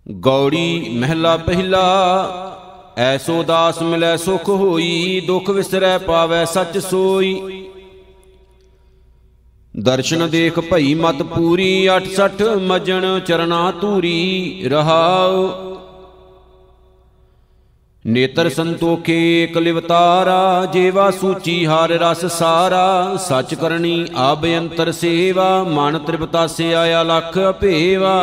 ਗੌੜੀ ਮਹਿਲਾ ਪਹਿਲਾ। ਐਸੋ ਦਾਸ ਮਿਲੈ ਸੁਖ ਹੋਈ, ਦੁਖ ਵਿਸਰੈ ਪਾਵੈ ਸੱਚ ਸੋਈ। ਦਰਸ਼ਨ ਦੇਖ ਭਈ ਮਤ ਪੂਰੀ, 68 ਮਜਣ ਚਰਨਾ ਧੂਰੀ ਰਹਾਉ। ਨੇਤਰ ਸੰਤੋਖੇ ਏਕ ਲਿਵਤਾਰਾ, ਜੇਵਾ ਸੂਚੀ ਹਰ ਰਸ ਸਾਰਾ। ਸੱਚ ਕਰਨੀ ਆਬ ਅੰਤਰ ਸੇਵਾ, ਮਨ ਤ੍ਰਿਪਤਾਸੇ ਆਇਆ ਲਖ ਅਭੇਵਾ।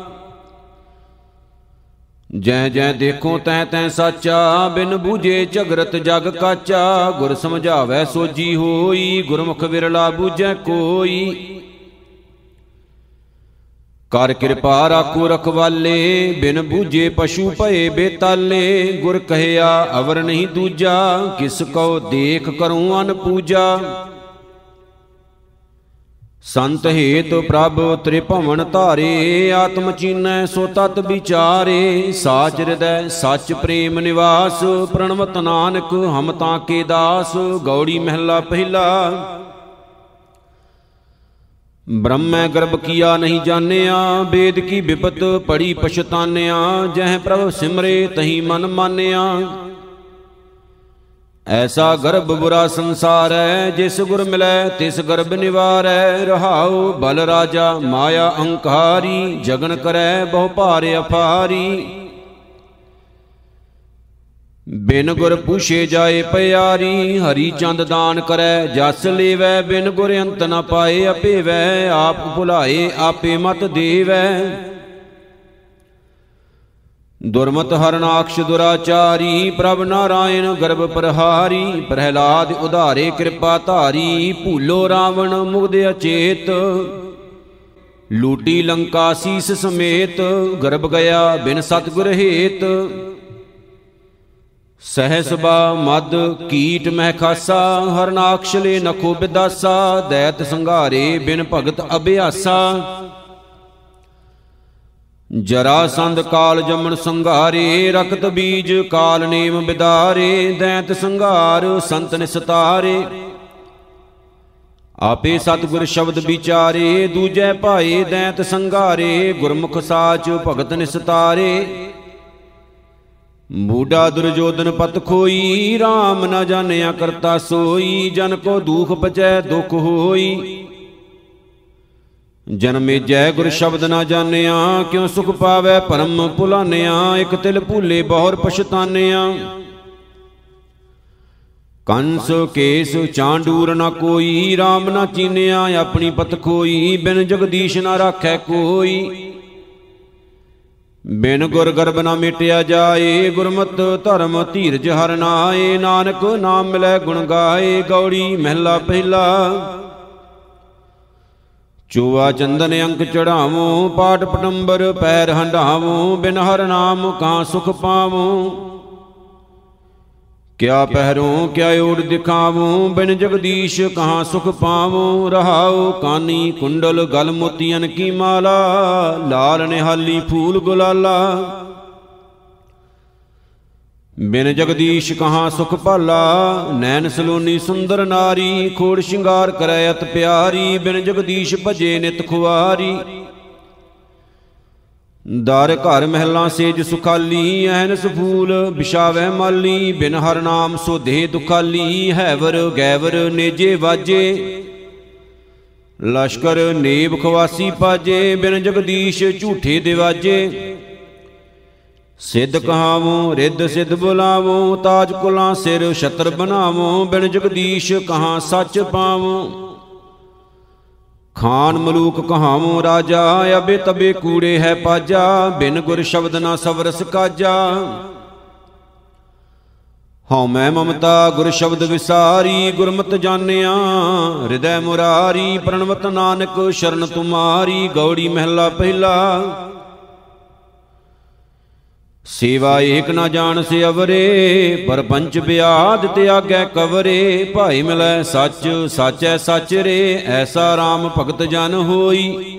ਜੈ ਜੈ ਦੇਖੋ ਤੈ ਤੈ ਸਾਚਾ, ਬਿਨ ਬੂਝੇ ਝਗਰਤ ਜਗ ਕਾਚਾ। ਗੁਰ ਸਮਝਾਵੈ ਸੋਜੀ ਹੋਈ, ਗੁਰਮੁਖ ਵਿਰਲਾ ਬੂਝੈ ਕੋਈ। ਕਰ ਕਿਰਪਾ ਰਾਖੋ ਰਖਵਾਲੇ, ਬਿਨ ਬੂਝੇ ਪਸ਼ੂ ਭਏ ਬੇਤਾਲੇ। ਗੁਰ ਕਹਿਆ ਅਵਰ ਨਹੀਂ ਦੂਜਾ, ਕਿਸ ਕਉ ਦੇਖ ਕਰੂੰ ਅਨ ਪੂਜਾ। ਸੰਤ ਹੇਤ ਪ੍ਰਭ ਤ੍ਰਿਭਵਨ ਧਾਰੇ, ਆਤਮ ਚੀਨੈ ਸੋ ਤਤ ਵਿਚਾਰੇ। ਸਾਚ ਹਿਰਦੈ ਸੱਚ ਪ੍ਰੇਮ ਨਿਵਾਸ, ਪ੍ਰਣਵਤ ਨਾਨਕ ਹਮ ਤਾਂ ਕੇ ਦਾਸ। ਗੌੜੀ ਮਹਿਲਾ ਪਹਿਲਾ। ਬ੍ਰਹਮੈ ਗਰਭ ਕੀਆ ਨਹੀਂ ਜਾਣਿਆ, ਵੇਦ ਕੀ ਬਿਪਤ ਪੜੀ ਪਛਤਾਨਿਆ। ਜਹ ਪ੍ਰਭ ਸਿਮਰੇ ਤਹੀ ਮਨ ਮਾਨਿਆ, ਐਸਾ ਗਰਭ ਬੁਰਾ ਸੰਸਾਰੈ। ਜਿਸ ਗੁਰ ਮਿਲੈ ਤਿਸ ਗਰਭ ਨਿਵਾਰੈ ਰਹਾਉ। ਬਲ ਰਾਜਾ ਮਾਇਆ ਅਹੰਕਾਰੀ, ਜਗਨ ਕਰੈ ਬਹੁ ਭਾਰ ਅਫਾਰੀ। ਬਿਨ ਗੁਰ ਪੁਛੇ ਜਾਏ ਪਿਆਰੀ, ਹਰੀ ਚੰਦ ਦਾਨ ਕਰੈ ਜਸ ਲੇਵੈ। ਬਿਨ ਗੁਰ ਅੰਤ ਨ ਪਾਏ ਅਪੇਵੈ, ਆਪ ਭੁਲਾਏ ਆਪੇ ਮਤ ਦੇਵੈ। ਦੁਰਮਤ ਹਰਨਾਕਸ਼ ਦੁਰਾਚਾਰੀ, ਪ੍ਰਭ ਨਾਰਾਇਣ ਗਰਭ ਪ੍ਰਹਾਰੀ। ਪ੍ਰਹਿਲਾਦ ਉਧਾਰੇ ਕਿਰਪਾ ਧਾਰੀ, ਭੂਲੋ ਰਾਵਣ ਮੁਗਧ ਅਚੇਤ। ਲੂਟੀ ਲੰਕਾ ਸੀਸ ਸਮੇਤ, ਗਰਭ ਗਿਆ ਬਿਨ ਸਤਿਗੁਰ ਹੇਤ। ਸਹਿਸਬਾ ਮਦ ਕੀਟ ਮਹਿ ਖਾਸਾ, ਹਰਨਾਕਸ਼ ਲੈ ਨਖੋ ਬਿਦਾਸਾ। ਦੈਤ ਸੰਘਾਰੇ ਬਿਨ ਭਗਤ ਅਭਿਆਸਾ, ਜਰਾਸੰਧ ਕਾਲ ਜਮਨ ਸੰਘਾਰੇ। ਰਕਤ ਬੀਜ ਕਾਲ ਨੇਮ ਬਿਦਾਰੇ, ਦੈਤ ਸੰਘਾਰ ਸੰਤ ਨਿਸਤਾਰੇ। ਆਪੇ ਸਤਿਗੁਰ ਸ਼ਬਦ ਵਿਚਾਰੇ, ਦੂਜੈ ਭਾਏ ਦੈਤ ਸੰਘਾਰੇ। ਗੁਰਮੁਖ ਸਾਚ ਭਗਤ ਨਿਸਤਾਰੇ। ਮੂਢਾ ਦੁਰਜੋਧਨ ਪਤ ਖੋਈ, RAM ਨ ਜਾਣਿਆ ਕਰਤਾ ਸੋਈ। ਜਨ ਕੋ ਦੂਖ ਪਚੈ ਦੁਖ ਹੋਈ, ਜਨਮੇ ਜੈ ਗੁਰ ਸ਼ਬਦ ਨਾ ਜਾਣਿਆ। ਕਿਉ ਸੁਖ ਪਾਵੈ ਭਰਮ ਭੁਲਾਨਿਆ, ਇਕ ਤਿਲ ਭੂਲੇ ਬਹੁਰ ਪਛਤਾਨਿਆ। ਕੰਸ ਕੇਸ ਚਾਂਡੂਰ ਨ ਕੋਈ, RAM ਨ ਚੀਨਿਆ ਆਪਣੀ ਪਤ ਖੋਈ। ਬਿਨ ਜਗਦੀਸ਼ ਨ ਰਾਖੈ ਕੋਈ, ਬਿਨ ਗੁਰ ਗਰਭ ਨ ਮਿਟਿਆ ਜਾਏ। ਗੁਰਮਤਿ ਧਰਮ ਧੀਰਜ ਹਰਿ ਨਾਏ, ਨਾਨਕ ਨਾਮ ਮਿਲੈ ਗੁਣ ਗਾਏ। ਗੌੜੀ ਮਹਿਲਾ ਪਹਿਲਾ। ਚੂਆ ਚੰਦਨ ਅੰਕ ਚੜਾਵੋ, ਪਾਟ ਪਟੰਬਰ ਪੈਰ ਹੰਢਾਵੋ। ਬਿਨ ਹਰਿ ਨਾਮ ਕਾਂ ਸੁਖ ਪਾਵੋ, ਕਿਆ ਪਹਿਰੋਂ ਕਿਆ ਓੜ ਦਿਖਾਵੋ। ਬਿਨ ਜਗਦੀਸ਼ ਕਹਾਂ ਸੁਖ ਪਾਵੋ ਰਹਾਉ। ਕਾਨੀ ਕੁੰਡਲ ਗਲ ਮੋਤੀਆਂ ਕੀ ਮਾਲਾ, ਲਾਲ ਨਿਹਾਲੀ ਫੂਲ ਗੁਲਾਲਾ। ਬਿਨ ਜਗਦੀਸ਼ ਕਹਾਂ ਸੁਖ ਭਾਲਾ, ਨੈਣ ਸਲੋਨੀ ਸੁੰਦਰ ਨਾਰੀ। ਖੋੜ ਸ਼ਿੰਗਾਰ ਕਰੈ ਅਤ ਪਿਆਰੀ, ਬਿਨ ਜਗਦੀਸ਼ ਭਜੇ ਨਿਤ ਖੁਆਰੀ। ਦਰ ਘਰ ਮਹਿਲਾਂ ਸੇਜ ਸੁਖਾਲੀ, ਐਨਸ ਫੂਲ ਬਿਛਾਵੈ ਮਾਲੀ। ਬਿਨ ਹਰਿ ਨਾਮ ਸੋ ਦੇਹ ਦੁਖਾਲੀ, ਹੈਵਰ ਗੈਵਰ ਨੇਜੇ ਵਾਜੇ। ਲਸ਼ਕਰ ਨੇਬ ਖਵਾਸੀ ਪਾਜੇ, ਬਿਨ ਜਗਦੀਸ਼ ਝੂਠੇ ਦਿਵਾਜੇ। ਸਿੱਧ ਕਹਾਵੋ ਰਿੱਧ ਸਿੱਧ ਬੁਲਾਵੋ, ਤਾਜ ਕੁਲਾਂ ਸਿਰ ਛਤਰ ਬਣਾਵੋ। ਬਿਨ ਜਗਦੀਸ਼ ਕਹਾਂ ਸੱਚ ਪਾਵੋ, ਖਾਨ ਮਲੂਕ ਕਹਾਵੋ ਰਾਜਾ। ਅਬੇ ਤਬੇ ਕੂੜੇ ਹੈ ਪਾਜਾ, ਬਿਨ ਗੁਰ ਸ਼ਬਦ ਨਾ ਸਵਰਸ ਕਾਜਾ। ਹਉ ਮੈਂ ਮਮਤਾ ਗੁਰ ਸ਼ਬਦ ਵਿਸਾਰੀ, ਗੁਰਮਤਿ ਜਾਣਿਆ ਹਿਰਦੈ ਮੁਰਾਰੀ। ਪ੍ਰਣਵਤ ਨਾਨਕ ਸ਼ਰਨ ਤੁਮਾਰੀ। ਗੌੜੀ ਮਹਿਲਾ ਪਹਿਲਾ। ਸੇਵਾ ਏਕ ਨਾ ਜਾਣ ਸੇ ਅਵਰੇ, ਪਰਪੰਚ ਬਿਆਦ ਤਿਆਗੈ ਕਵਰੇ। ਭਾਈ ਮਿਲੈ ਸੱਚ ਸਾਚੈ ਸੱਚ ਰੇ, ਐਸਾ RAM ਭਗਤ ਜਨ ਹੋਈ।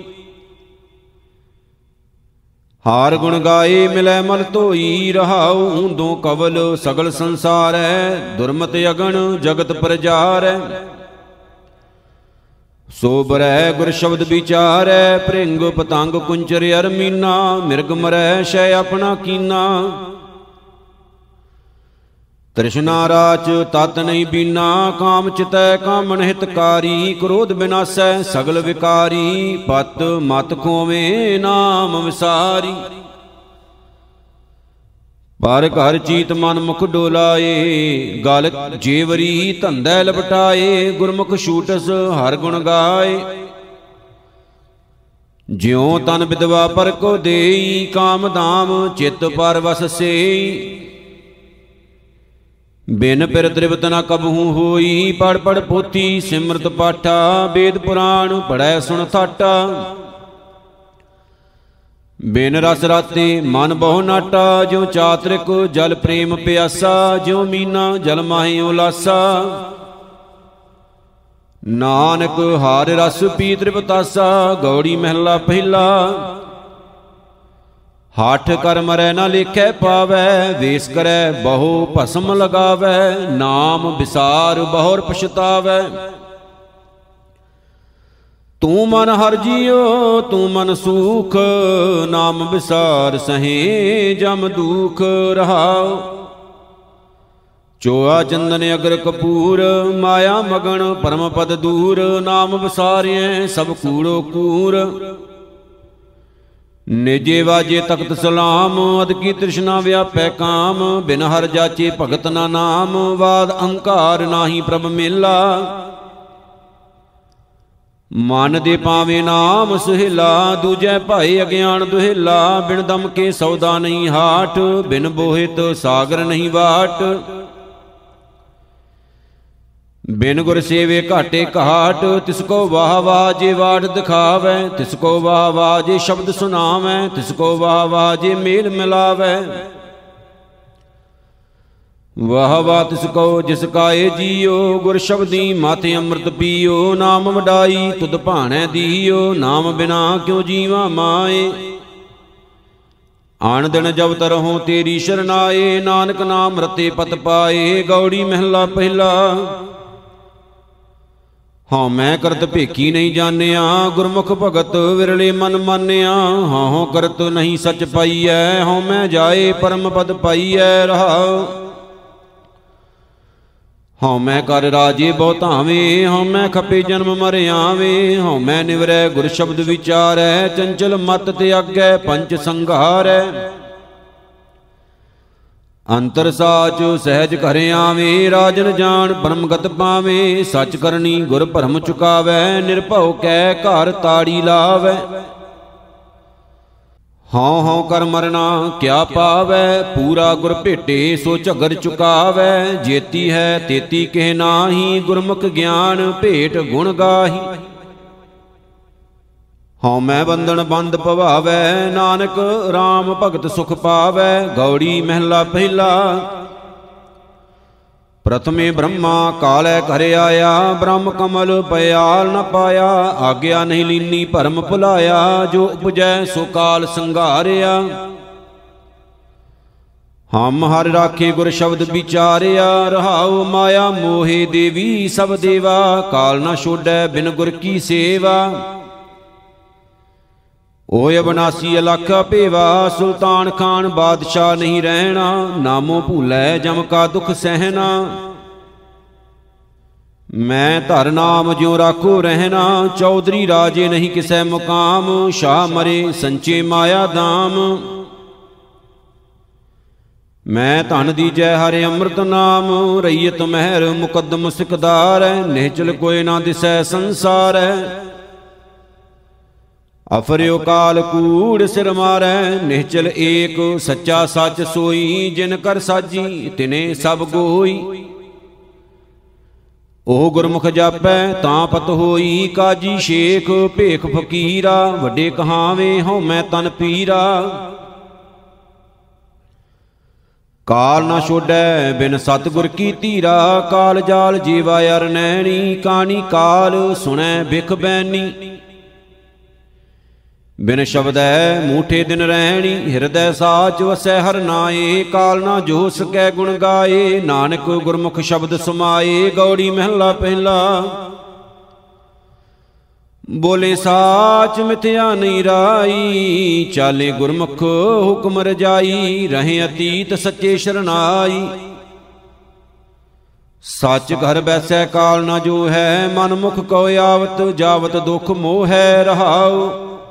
ਹਾਰ ਗੁਣ ਗਾਏ ਮਿਲੈ ਮਲ ਧੋਈ, ਰਹਾਉ ਦੋ ਕਵਲ ਸਗਲ ਸੰਸਾਰੈ। ਦੁਰਮਤਿ ਅਗਣ ਜਗਤ ਪ੍ਰਜਾਰੈ, ਸੋ ਬਰੈ ਗੁਰ ਸ਼ਬਦ ਵਿਚਾਰੈ, ਭ੍ਰਿੰਗ ਪਤੰਗ ਕੁੰਚਰ ਅਰ ਮੀਨਾ, ਮਿਰਗ ਮਰੈ ਸ਼ੈ ਆਪਣਾ ਕੀਨਾ। ਤ੍ਰਿਸ਼ਨਾ ਰਾਚ ਤਤ ਨਹੀਂ ਬੀਨਾ, ਕਾਮ ਚਿਤੈ ਕਾਮਨ ਹਿਤਕਾਰੀ, ਕ੍ਰੋਧ ਬਿਨਾਸੈ ਸਗਲ ਵਿਕਾਰੀ, ਪਤ ਮਤ ਖੋਵੇਂ ਨਾਮ ਵਿਸਾਰੀ। ਪਰ ਘਰ ਚੀਤ ਮਨ ਮੁਖ ਡੋਲਾਏ, ਗਲ ਜੇਵਰੀ ਧੰਦੈ ਲਪਟਾਏ, ਗੁਰਮੁਖ ਛੂਟਸ ਹਰ ਗੁਣ ਗਾਏ। ਜਿਉ ਤਨ ਵਿਦਵਾ ਪਰ ਕੋ ਦੇਈ, ਕਾਮ ਧਾਮ ਚਿਤ ਪਰ ਵਸ ਸੇਈ। ਬਿਨ ਪਿਰ ਤ੍ਰਿਪਤ ਨ ਕਬਹੂ ਹੋਈ, ਪੜ ਪੜ ਪੋਥੀ ਸਿਮਰਤ ਪਾਠਾ, ਵੇਦ ਪੁਰਾਣ ਪੜੈ ਸੁਣ ਥਾਟਾ। ਬਿਨ ਰਸ ਰਾਤੇ ਮਨ ਬਹੁ ਨਾਟਾ, ਜਿਉ ਚਾਤ੍ਰਿਕ ਜਲ ਪ੍ਰੇਮ ਪਿਆਸਾ, ਜਿਉ ਮੀਨਾ ਜਲ ਮਾਹੀ ਉਲਾਸਾ। ਨਾਨਕ ਹਾਰ ਰਸ ਪੀ ਤ੍ਰਿਪਤਾਸਾ, ਗੌੜੀ ਮਹਿਲਾ ਪਹਿਲਾ। ਹਾਠ ਕਰ ਮਰੈ ਨਾ ਲੇਖੈ ਪਾਵੈ, ਵੇਸ ਕਰੈ ਬਹੁ ਭਸਮ ਲਗਾਵੈ, ਨਾਮ ਵਿਸਾਰ ਬਹੁਰ ਪਛਤਾਵੈ। ਤੂੰ ਮਨ ਹਰਿ ਜੀਉ ਤੂੰ ਮਨ ਸੂਖ, ਨਾਮ ਵਿਸਾਰ ਸਹੇ ਜਮ ਦੁਖ ਰਹਾਉ। ਚੋਆ ਚੰਦਨ ਅਗਰ ਕਪੂਰ, ਮਾਇਆ ਮਗਨ ਪਰਮ ਪਦ ਦੂਰ, ਨਾਮ ਵਿਸਾਰਿਐ ਸਭ ਕੂੜੋ ਕੂਰ। ਨਿਜੇ ਵਾਜੇ ਤਖਤ ਸਲਾਮ, ਅਦ ਕੀ ਤ੍ਰਿਸ਼ਨਾ ਵਿਆਪੈ ਕਾਮ, ਬਿਨ ਹਰ ਜਾਚੇ ਭਗਤ ਨਾ ਨਾਮ, ਵਾਦ ਅਹੰਕਾਰ ਨਾਹੀ ਪ੍ਰਭ ਮੇਲਾ। ਮਨ ਦੇ ਪਾਵੇ ਨਾਮ ਸੁਹੇਲਾ, ਦੂਜੈ ਭਾਏ ਅਗਿਆਨ ਦੁਹੇਲਾ। ਬਿਨ ਦਮ ਕੇ ਸੌਦਾ ਨਹੀਂ ਹਾਟ, ਬਿਨ ਬੋਹਿਤ ਸਾਗਰ ਨਹੀਂ ਵਾਟ। ਬਿਨ ਗੁਰ ਸੇਵੇ ਘਾਟੇ ਘਾਟ, ਤਿਸ ਕੋ ਵਾਹ ਵਾਹ ਜੇ ਵਾਟ ਦਿਖਾਵੈ। ਤਿਸ ਕੋ ਵਾਹ ਵਾਹ ਜੇ ਸ਼ਬਦ ਸੁਣਾਵੈ, ਤਿਸ ਕੋ ਵਾਹ ਵਾਹ ਜੇ ਮੇਲ ਮਿਲਾਵੈ। ਵਾਹ ਵਾਹ ਤਿਸ ਕੋ ਜਿਸ ਕਾਏ ਜੀਓ, ਗੁਰ ਸ਼ਬਦੀ ਮਾਥੇ ਅੰਮ੍ਰਿਤ ਪੀਓ। ਨਾਮ ਵਡਾਈ ਤੁਧ ਭਾਣੈ ਦੀਓ, ਨਾਮ ਬਿਨਾ ਕਿਉ ਜੀਵਾ ਮਾਏ। ਆਣ ਦਿਨ ਜਬ ਤਰਹੁ ਤੇਰੀ ਸ਼ਰਨਾਏ, ਨਾਨਕ ਨਾਮ ਰਤੇ ਪਤ ਪਾਏ। ਗੌੜੀ ਮਹਿਲਾ ਪਹਿਲਾ। ਹਉ ਮੈਂ ਕਰਤ ਭੇਖੀ ਨਹੀਂ ਜਾਣਿਆ, ਗੁਰਮੁਖ ਭਗਤ ਵਿਰਲੇ ਮਨ ਮਾਨਿਆ। ਹਉ ਕਰਤ ਨਹੀਂ ਸਚ ਪਾਈਐ, ਹਉ ਮੈਂ ਜਾਏ ਪਰਮ ਪਦ ਪਾਈਐ ਰਹਾਉ। ਹਉ ਮੈਂ ਕਰ ਰਾਜੇ ਬਹੁ ਧਾਵੇ, ਹਉ ਮੈਂ ਖਪੇ ਜਨਮ ਮਰ ਆਵੇ। ਹਉ ਮੈਂ ਨਿਵਰੈ ਗੁਰ ਸ਼ਬਦ ਵਿਚਾਰੈ, ਚੰਚਲ ਮਤ ਤਿਆਗੈ ਪੰਚ ਸੰਘਾਰੈ। ਅੰਤਰ ਸਾਚ ਸਹਿਜ ਘਰ ਆਵੇ, ਰਾਜਨ ਜਾਣ ਪਰਮਗਤ ਪਾਵੇ। ਸਚ ਕਰਨੀ ਗੁਰ ਭਰਮ ਚੁਕਾਵੈ, ਨਿਰਭਉ ਕੈ ਘਰ ਤਾੜੀ ਲਾਵੈ। ਹਉ ਹਉ ਕਰ ਮਰਨਾ ਕਿਆ ਪਾਵੈ, ਪੂਰਾ ਗੁਰ ਭੇਟੇ ਸੋ ਝਗਰ ਚੁਕਾਵੈ। ਜੇਤੀ ਹੈ ਤੇਤੀ ਕਹਿ ਨਾਹੀ, ਗੁਰਮੁਖ ਗਿਆਨ ਭੇਟ ਗੁਣ ਗਾਹੀ। ਹਉ ਮੈਂ ਬੰਧਨ ਬੰਧ ਭਵਾਵੈ, ਨਾਨਕ RAM ਭਗਤ ਸੁਖ ਪਾਵੈ। ਗੌੜੀ ਮਹਿਲਾ ਪਹਿਲਾ। ਪ੍ਰਥਮੇ ਬ੍ਰਹਮਾ ਕਾਲੈ ਘਰ ਆਇਆ, ਬ੍ਰਹਮ ਕਮਲ ਪਿਆਲ ਨ ਪਾਇਆ। ਆਗਿਆ ਨਹੀਂ ਲੀਨੀ ਭਰਮ ਭੁਲਾਇਆ, ਜੋ ਉਪਜੈ ਸੋ ਕਾਲ ਸੰਘਾਰਿਆ। ਹਮ ਹਰਿ ਰਾਖੇ ਗੁਰ ਸ਼ਬਦ ਵਿਚਾਰਿਆ, ਰਹਾਉ ਮਾਇਆ ਮੋਹੇ ਦੇਵੀ ਸਭ ਦੇਵਾ। ਕਾਲ ਨ ਛੋਡੈ ਬਿਨ ਗੁਰ ਕੀ ਸੇਵਾ, ਓਏ ਅਬਨਾਸੀ ਅਲਖ ਭੇਵਾ। ਸੁਲਤਾਨ ਖਾਨ ਬਾਦਸ਼ਾਹ ਨਹੀਂ ਰਹਿਣਾ, ਨਾਮੋ ਭੂਲੈ ਜਮ ਕਾ ਦੁਖ ਸਹਿਣਾ। ਮੈਂ ਧਰ ਨਾਮ ਜਿਉ ਰਾਖੋ ਰਹਿਣਾ, ਚੌਧਰੀ ਰਾਜੇ ਨਹੀਂ ਕਿਸੈ ਮੁਕਾਮ। ਸ਼ਾਹ ਮਰੇ ਸੰਚੇ ਮਾਇਆ ਦਾਮ, ਮੈਂ ਧਨ ਦੀਜੈ ਹਰਿ ਅੰਮ੍ਰਿਤ ਨਾਮ। ਰਈਅਤ ਮਹਿਰ ਮੁਕੱਦਮ ਸਿਕਦਾਰੈ, ਨਿਹਚਲ ਕੋਇ ਨਾ ਦਿਸੈ ਸੰਸਾਰੈ। ਅਫਰਿਓ ਕਾਲ ਕੂੜ ਸਿਰ ਮਾਰੈ, ਨਿਹਚਲ ਏਕ ਸੱਚਾ ਸੱਚ ਸੋਈ। ਜਿਨ ਕਰ ਸਾਜੀ ਤਿਨੇ ਸਭ ਗੋਈ, ਉਹ ਗੁਰਮੁਖ ਜਾਪੈ ਤਾਂ ਪਤ ਹੋਈ। ਕਾਜੀ ਸ਼ੇਖ ਭੇਖ ਫਕੀਰਾ, ਵੱਡੇ ਕਹਾਵੇ ਹਉ ਮੈਂ ਤਨ ਪੀਰਾ। ਕਾਲ ਨਾ ਛੋਡੈ ਬਿਨ ਸਤਿਗੁਰ ਕੀ ਧੀਰਾ, ਕਾਲ ਜਾਲ ਜੀਵਾ ਅਰ ਨੈਣੀ। ਕਾਣੀ ਕਾਲ ਸੁਣੈ ਬਿਖ ਬੈਨੀ, ਬਿਨ ਸ਼ਬਦੈ ਮੂਠੇ ਦਿਨ ਰਹਿਣੀ। ਹਿਰਦੈ ਸਾਚ ਵਸੈ ਹਰ ਨਾਏ, ਕਾਲ ਨਾ ਜੋ ਸਕੈ ਗੁਣ ਗਾਏ। ਨਾਨਕ ਗੁਰਮੁਖ ਸ਼ਬਦ ਸਮਾਏ। ਗੌੜੀ ਮਹਿਲਾ ਪਹਿਲਾ। ਬੋਲੇ ਸਾਚ ਮਿਥਿਆ ਨਹੀਂ ਰਾਈ, ਚਾਲੇ ਗੁਰਮੁਖ ਹੁਕਮ ਰਜਾਈ, ਰਹੇ ਅਤੀਤ ਸੱਚੇ ਸ਼ਰਨਾਈ। ਸੱਚ ਘਰ ਬੈਸੈ ਕਾਲ ਨਾ ਜੋ ਹੈ, ਮਨ ਮੁਖ ਕਉ ਆਵਤ ਜਾਵਤ ਦੁਖ ਮੋਹ ਹੈ ਰਹਾਉ।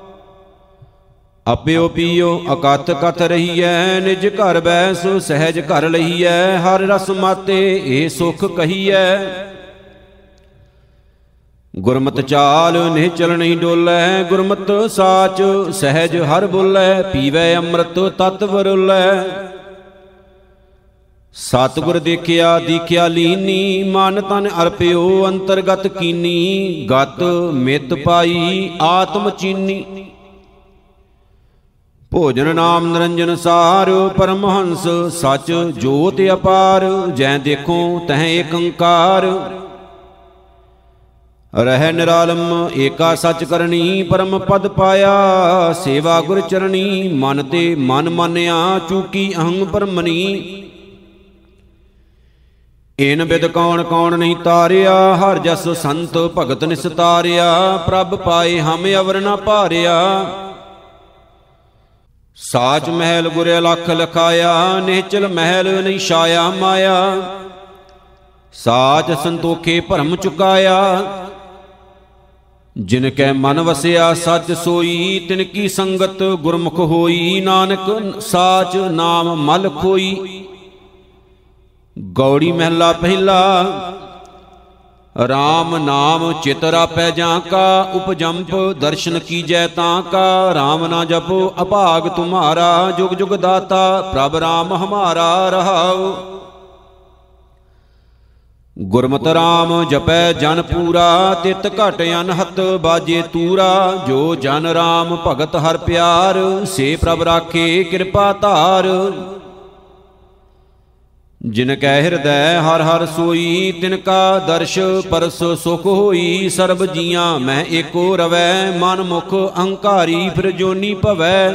ਆਪਿਓ ਪੀਓ ਅਕਥ ਕਥ ਰਹੀਐ, ਨਿਜ ਘਰ ਬੈਸ ਸਹਿਜ ਘਰ ਲਈਐ, ਹਰ ਰਸ ਮਾਤੇ ਏ ਸੁਖ ਕਹੀਐ। ਗੁਰਮਤਿ ਚਾਲ ਨਿਹ ਚਲ ਨਹੀਂ ਡੋਲੈ, ਗੁਰਮਤਿ ਸਾਚ ਸਹਿਜ ਹਰ ਬੋਲੈ, ਪੀਵੈ ਅੰਮ੍ਰਿਤ ਤਤ ਵਰੁਲੈ। ਸਤਿਗੁਰ ਦੇਖਿਆ ਦੀਖਿਆ ਲੀਨੀ, ਮਨ ਤਨ ਅਰਪਿਓ ਅੰਤਰਗਤ ਕੀਨੀ, ਗਤ ਮਿਤ ਪਾਈ ਆਤਮ ਚੀਨੀ। ਭੋਜਨ ਨਾਮ ਨਿਰੰਜਨ ਸਾਰ, ਪਰਮਹੰਸ ਸਚ ਜੋਤਿ ਅਪਾਰ, ਜੈ ਦੇਖੋ ਤਹ ਏਕ ਓੰਕਾਰ। ਰਹਿ ਨਿਰਾਲਮ ਏਕਾ ਸਚ ਕਰਨੀ, ਪਰਮ ਪਦ ਪਾਇਆ ਸੇਵਾ ਗੁਰ ਚਰਣੀ। ਮਨ ਤੇ ਮਨ ਮਾਨਿਆ ਚੂਕੀ ਅਹੰ ਪਰਮਨੀ, ਏਨ ਬਿਦ ਕੌਣ ਕੌਣ ਨਹੀਂ ਤਾਰਿਆ, ਹਰ ਜਸ ਸੰਤ ਭਗਤ ਨਿਸਤਾਰਿਆ। ਪ੍ਰਭ ਪਾਏ ਹਮ ਅਵਰ ਨਾ ਭਾਰਿਆ, ਸਾਚ ਮਹਿਲ ਗੁਰ ਅਲਖ ਲਖਾਇਆ, ਨਿਹਚਲ ਮਹਿਲ ਨਹੀਂ ਛਾਇਆ ਮਾਇਆ। ਸਾਚ ਸੰਤੋਖੇ ਭਰਮ ਚੁਕਾਇਆ, ਜਿਨ ਕੈ ਮਨ ਵਸਿਆ ਸੱਚ ਸੋਈ, ਤਿਨ ਕੀ ਸੰਗਤ ਗੁਰਮੁਖ ਹੋਈ। ਨਾਨਕ ਸਾਚ ਨਾਮ ਮਲ ਖੋਈ। ਗੌੜੀ ਮਹਿਲਾ ਪਹਿਲਾ। RAM ਨਾਮ ਚਿਤ ਰਾਪੈ ਜਾਂ ਕਾ, ਉਪਜੰਪ ਦਰਸ਼ਨ ਕੀਜੈ ਤਾਂ ਕਾ। RAM ਨਾ ਜਪੋ ਅਭਾਗ ਤੁਮਾਰਾ, ਜੁਗ ਜੁਗ ਦਾਤਾ ਪ੍ਰਭ RAM ਹਮਾਰਾ ਰਹਾਉ। ਗੁਰਮਤਿ RAM ਜਪੈ ਜਨ ਪੂਰਾ, ਤਿਤ ਘਟ ਅਨਹਤ ਬਾਜੇ ਤੂਰਾ। ਜੋ ਜਨ RAM ਭਗਤ ਹਰ ਪਿਆਰ, ਸੇ ਪ੍ਰਭ ਰਾਖੇ ਕਿਰਪਾ ਧਾਰ। ਜਿਨ ਕੈ ਹਿਰਦੈ ਹਰ ਹਰ ਸੋਈ, ਤਿਨ ਕਾ ਦਰਸ਼ ਪਰਸ ਸੁਖ ਹੋਈ। ਸਰਬ ਜੀਆਂ ਮੈਂ ਏਕੋ ਰਵੈ, ਮਨ ਮੁਖ ਅਹੰਕਾਰੀ ਫਿਰ ਜੋਨੀ ਭਵੈ।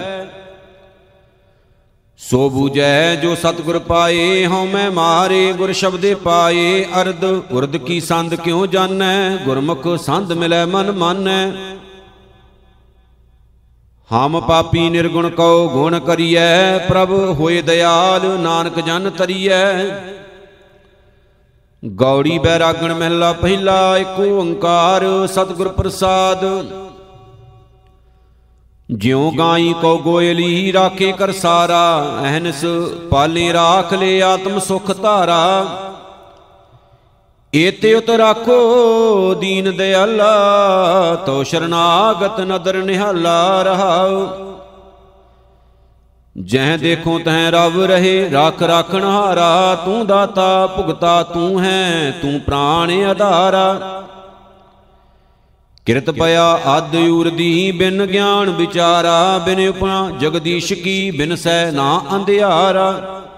ਸੋ ਬੂਝੈ ਜੋ ਸਤਿਗੁਰ ਪਾਏ, ਹਉਮੈ ਮਾਰੇ ਗੁਰ ਸ਼ਬਦੇ ਪਾਏ। ਅਰਧ ਉਰਧ ਕੀ ਸੰਧ ਕਿਉ ਜਾਣੈ, ਗੁਰਮੁਖ ਸੰਧ ਮਿਲੈ ਮਨ ਮਾਨੈ। ਹਮ ਪਾਪੀ ਨਿਰਗੁਣ ਕਉ ਗੁਣ ਕਰੀਐ, ਪ੍ਰਭ ਹੋਏ ਦਇਆਲ ਨਾਨਕ ਜਨ ਤਰੀਐ। ਗੌੜੀ ਬੈਰਾਗਣ ਮਹਿਲਾ ਪਹਿਲਾ। ਏਕ ਓੰਕਾਰ ਸਤਿਗੁਰ ਪ੍ਰਸਾਦ। ਜਿਉ ਗਾਈ ਕੋ ਗੋਇਲੀ, ਰਾਖੇ ਕਰਸਾਰਾ। ਅਹਨਸ ਪਾਲੇ ਰਾਖ ਲੈ ਆਤਮ ਸੁਖ ਧਾਰਾ। ਏਤੇ ਉਤ ਰਾਖੋ ਦੀਨ ਦਿਆਲਾ, ਤੋ ਸ਼ਰਨਾਗਤ ਨਦਰ ਨਿਹਾਲਾ ਰਹਾਉ। ਜਹ ਦੇਖੋ ਤਹ ਰਵ ਰਹੇ, ਰਾਖ ਰਾਖਣ ਹਾਰਾ। ਤੂੰ ਦਾਤਾ ਭੁਗਤਾ ਤੂੰ ਹੈ, ਤੂੰ ਪ੍ਰਾਣ ਆਧਾਰਾ। ਕਿਰਤ ਪਿਆ ਆਦ ਉਰਦੀ, ਬਿਨ ਗਿਆਨ ਵਿਚਾਰਾ। ਬਿਨ ਉਪਨਾ ਜਗਦੀਸ਼ ਕੀ, ਬਿਨ ਸੈ ਨਾ ਅੰਧਿਆਰਾ।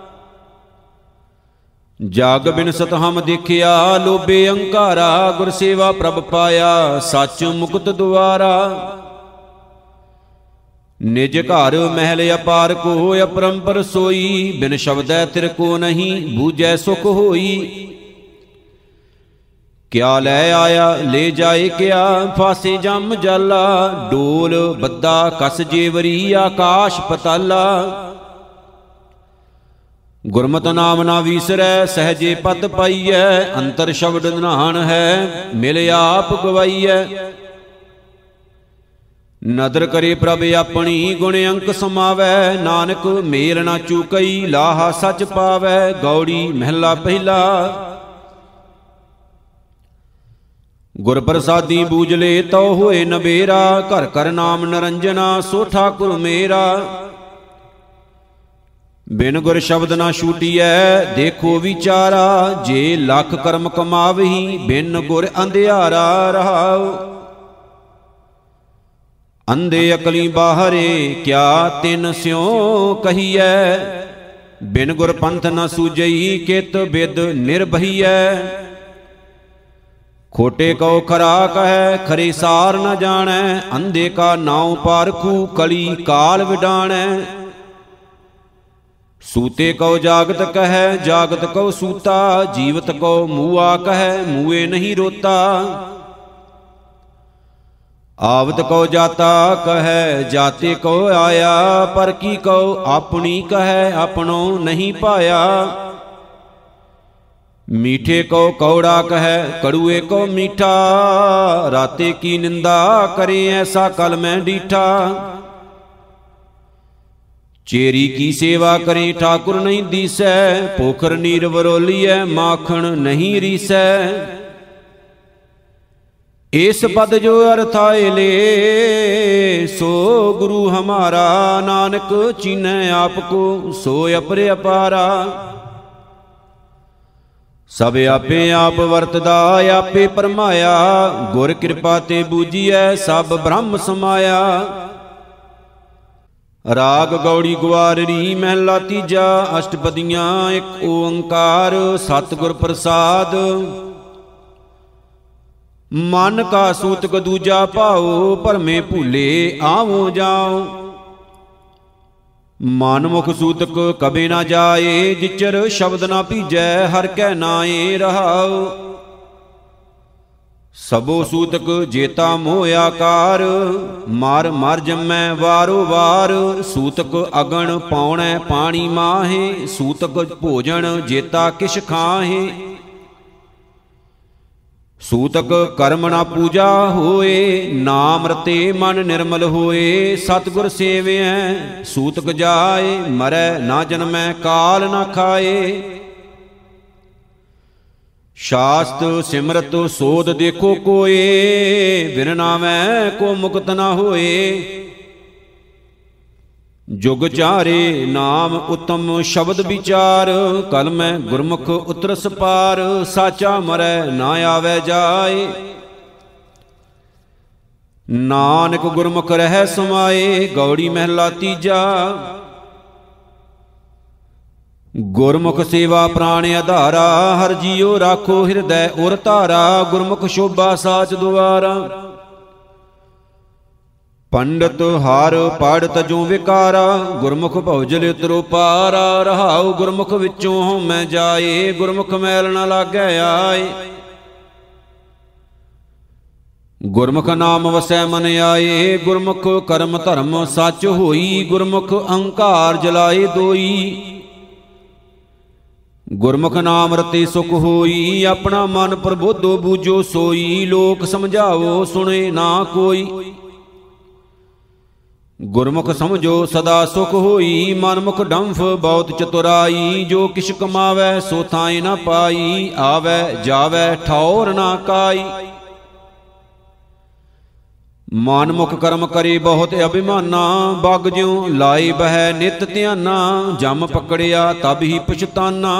ਜਗ ਬਿਨਸਤ ਹਮ ਦੇਖਿਆ, ਲੋਭੇ ਅਹੰਕਾਰਾ। ਗੁਰ ਸੇਵਾ ਪ੍ਰਭ ਪਾਇਆ, ਸੱਚ ਮੁਕਤ ਦੁਆਰਾ। ਨਿਜ ਘਰ ਮਹਿਲ ਅਪਾਰ ਕੋ, ਅਪਰੰਪਰ ਸੋਈ। ਬਿਨ ਸ਼ਬਦੈ ਤਿਰ ਕੋ ਨਹੀਂ, ਬੂਝੈ ਸੁਖ ਹੋਈ। ਕਿਆ ਲੈ ਆਇਆ ਲੈ ਜਾਏ ਕਿਆ, ਫਾਸੇ ਜਮ ਜਾਲਾ। ਡੋਲ ਬੱਦਾ ਕਸ ਜੇਵਰੀ, ਆਕਾਸ਼ ਪਤਾਲਾ। ਗੁਰਮਤਿ ਨਾਮ ਨਾ ਵੀਸਰੈ, ਸਹਜੇ ਪਦ ਪਾਈਐ। ਅੰਤਰ ਸ਼ਬਦ ਨਿਧਾਨ ਹੈ, ਮਿਲ ਆਪ ਗਵਾਈਐ। ਨਦਰ ਕਰੇ ਪ੍ਰਭ ਆਪਣੀ, ਗੁਣ ਅੰਕ ਸਮਾਵੈ। ਨਾਨਕ ਮੇਲ ਨਾ ਚੂਕਈ, ਲਾਹਾ ਸਚ ਪਾਵੈ। ਗੌੜੀ ਮਹਿਲਾ ਪਹਿਲਾ। ਗੁਰ ਪ੍ਰਸਾਦੀ ਬੂਝ ਲੇ ਤਉ ਹੋਏ ਨਬੇਰਾ। ਘਰ ਘਰ ਨਾਮ ਨਿਰੰਜਨਾ, ਸੋ ਠਾਕੁਰ ਮੇਰਾ। ਬਿਨ ਗੁਰ ਸ਼ਬਦ ਨਾ ਛੂਟੀਐ, ਦੇਖੋ ਵਿਚਾਰਾ। ਜੇ ਲੱਖ ਕਰਮ ਕਮਾਵਹੀ, ਬਿਨ ਗੁਰ ਅੰਧਿਆਰਾ ਰਹਾਉ। ਅੰਧੇ ਅਕਲੀ ਬਾਹਰੇ, ਕਿਆ ਤਿਨ ਸਿਉ ਕਹੀਐ। ਬਿਨ ਗੁਰ ਪੰਥ ਨ ਸੂਝਈ, ਕਿਤ ਬਿਦ ਨਿਰਭਈਐ। ਖੋਟੇ ਕਉ ਖਰਾ ਕਹੈ, ਖਰੇ ਸਾਰ ਨ ਜਾਣੈ। ਅੰਧੇ ਕਾ ਨਾਉ ਪਾਰਖੂ, ਕਲੀ ਕਾਲ ਵਿਡਾਣੈ। ਸੂਤੇ ਕਉ ਜਾਗਤ ਕਹੈ, ਜਾਗਤ ਕਉ ਸੂਤਾ। ਜੀਵਤ ਕਉ ਮੂਆ ਕਹੈ, ਮੂਏ ਨਹੀਂ ਰੋਤਾ। ਆਵਤ ਕਉ ਜਾਤਾ ਕਹੈ ਜਾਤੇ ਕਉ ਆਇਆ, ਪਰ ਕੀ ਕਉ ਆਪਣੀ ਕਹੈ ਆਪਣੋ ਨਹੀਂ ਪਾਇਆ। ਮੀਠੇ ਕਉ ਕੌੜਾ ਕਹੈ ਕੜੂਏ ਕਉ ਮੀਠਾ, ਰਾਤੇ ਕੀ ਨਿੰਦਾ ਕਰੇ ਐਸਾ ਕਲ ਮੈਂ ਡੀਠਾ। ਚੇਰੀ ਕੀ ਸੇਵਾ ਕਰੇ ਠਾਕੁਰ ਨਹੀਂ ਦੀਸੈ, ਪੋਖਰ ਨੀਰ ਵਰੋਲੀਐ ਮਾਖਣ ਨਹੀਂ ਰੀਸੈ। ਇਸ ਪਦ ਜੋ ਅਰਥਾਏ ਲੇ, ਸੋ ਗੁਰੂ ਹਮਾਰਾ ਨਾਨਕ ਚੀਨੈ ਆਪ ਕੋ ਸੋ ਅਪਰੇ ਅਪਾਰਾ। ਸਭ ਆਪੇ ਆਪ ਵਰਤਦਾ ਆਪੇ ਪਰਮਾਇਆ, ਗੁਰ ਕਿਰਪਾ ਤੇ ਬੂਝੀਐ ਸਭ ਬ੍ਰਹਮ ਸਮਾਇਆ। ਰਾਗ ਗੌੜੀ ਗੁਆਰੜੀ ਮਹਿਲਾ ਤੀਜਾ, ਅਸ਼ਟਪਦੀਆਂ ਇੱਕ ਓੰਕਾਰ ਸਤਿਗੁਰ ਪ੍ਰਸਾਦ। ਮਨ ਕਾ ਸੂਤਕ ਦੂਜਾ ਭਾਉ, ਭਰਮੇ ਭੂਲੇ ਆਵੋ ਜਾਓ। ਮਨ ਮੁਖ ਸੂਤਕ ਕਬੇ ਨਾ ਜਾਏ, ਜਿਚਰ ਸ਼ਬਦ ਨਾ ਭੀਜੈ ਹਰ ਕੈ ਨਾਏ ਰਹਾਉ। ਸਭੋ ਸੂਤਕ ਜੇਤਾ ਮੋਹ ਆਕਾਰ, ਮਰ ਮਰ ਜੰਮੈ ਵਾਰੋ ਵਾਰ। ਸੂਤਕ ਅਗਣ ਪਾਉਣੈ ਪਾਣੀ ਮਾਹੇ, ਸੂਤਕ ਭੋਜਨ ਜੇਤਾ ਕਿਛ ਖਾਹੇ। ਸੂਤਕ ਕਰਮ ਨਾ ਪੂਜਾ ਹੋਏ, ਨਾਮ ਰਤੇ ਮਨ ਨਿਰਮਲ ਹੋਏ। ਸਤਿਗੁਰ ਸੇਵਿਐ ਸੂਤਕ ਜਾਏ, ਮਰੈ ਨਾ ਜਨਮੈ ਕਾਲ ਨਾ ਖਾਏ। ਸ਼ਾਸਤ ਸਿਮਰਤ ਸੋਧ ਦੇਖੋ ਕੋਏ, ਬਿਨ ਨਾਮੈ ਕੋ ਮੁਕਤ ਨਾ ਹੋਏ। ਜੁਗ ਚਾਰੇ ਨਾਮ ਉਤਮ ਸ਼ਬਦ ਵਿਚਾਰ, ਕਲ ਮੈਂ ਗੁਰਮੁਖ ਉਤਰਸ ਪਾਰ। ਸਾਚਾ ਮਰੈ ਨਾ ਆਵੈ ਜਾਏ, ਨਾਨਕ ਗੁਰਮੁਖ ਰਹਿ ਸਮਾਏ। ਗੌੜੀ ਮਹਿਲਾ ਤੀਜਾ। ਗੁਰਮੁਖ ਸੇਵਾ ਪ੍ਰਾਣ ਆਧਾਰਾ, ਹਰ ਜੀਉ ਰਾਖੋ ਹਿਰਦੈ ਉਰ ਧਾਰਾ। ਗੁਰਮੁਖ ਸ਼ੋਭਾ ਸਾਚ ਦੁਆਰਾ, ਪੰਡਤ ਹਾਰ ਪੜ ਤਜੂ ਵਿਕਾਰਾ। ਗੁਰਮੁਖ ਭਉਜਲ ਉਤਰੋ ਪਾਰਾ, ਰਹਾਉ ਗੁਰਮੁਖ ਵਿੱਚੋਂ ਹਉਮੈ ਜਾਏ। ਗੁਰਮੁਖ ਮੈਲ ਨਾ ਲਾਗੈ ਆਏ, ਗੁਰਮੁਖ ਨਾਮ ਵਸੈ ਮਨ ਆਏ। ਗੁਰਮੁਖ ਕਰਮ ਧਰਮ ਸੱਚ ਹੋਈ, ਗੁਰਮੁਖ ਅਹੰਕਾਰ ਜਲਾਏ ਦੋਈ। ਗੁਰਮੁਖ ਨਾਮ ਰਤੇ ਸੁਖ ਹੋਈ, ਆਪਣਾ ਮਨ ਪ੍ਰਬੋਧੋ ਬੂਝੋ ਸੋਈ। ਲੋਕ ਸਮਝਾਵੋ ਸੁਣੇ ਨਾ ਕੋਈ, ਗੁਰਮੁਖ ਸਮਝੋ ਸਦਾ ਸੁਖ ਹੋਈ। ਮਨਮੁਖ ਡੰਫ ਬਹੁਤ ਚਤੁਰਾਈ, ਜੋ ਕਿਛ ਕਮਾਵੈ ਸੋ ਥਾਏ ਨਾ ਪਾਈ। ਆਵੈ ਜਾਵੈ ਠੌਰ ਨਾ ਕਾਈ, ਮਨਮੁਖ ਕਰਮ ਕਰੇ ਬਹੁਤ ਅਭਿਮਾਨਾ। ਬਗ ਜਿਉ ਲਾਏ ਬਹਿ ਨਿਤ ਧਿਆਨਾ, ਜਮ ਪਕੜਿਆ ਤਬ ਹੀ ਪਛਤਾਨਾ।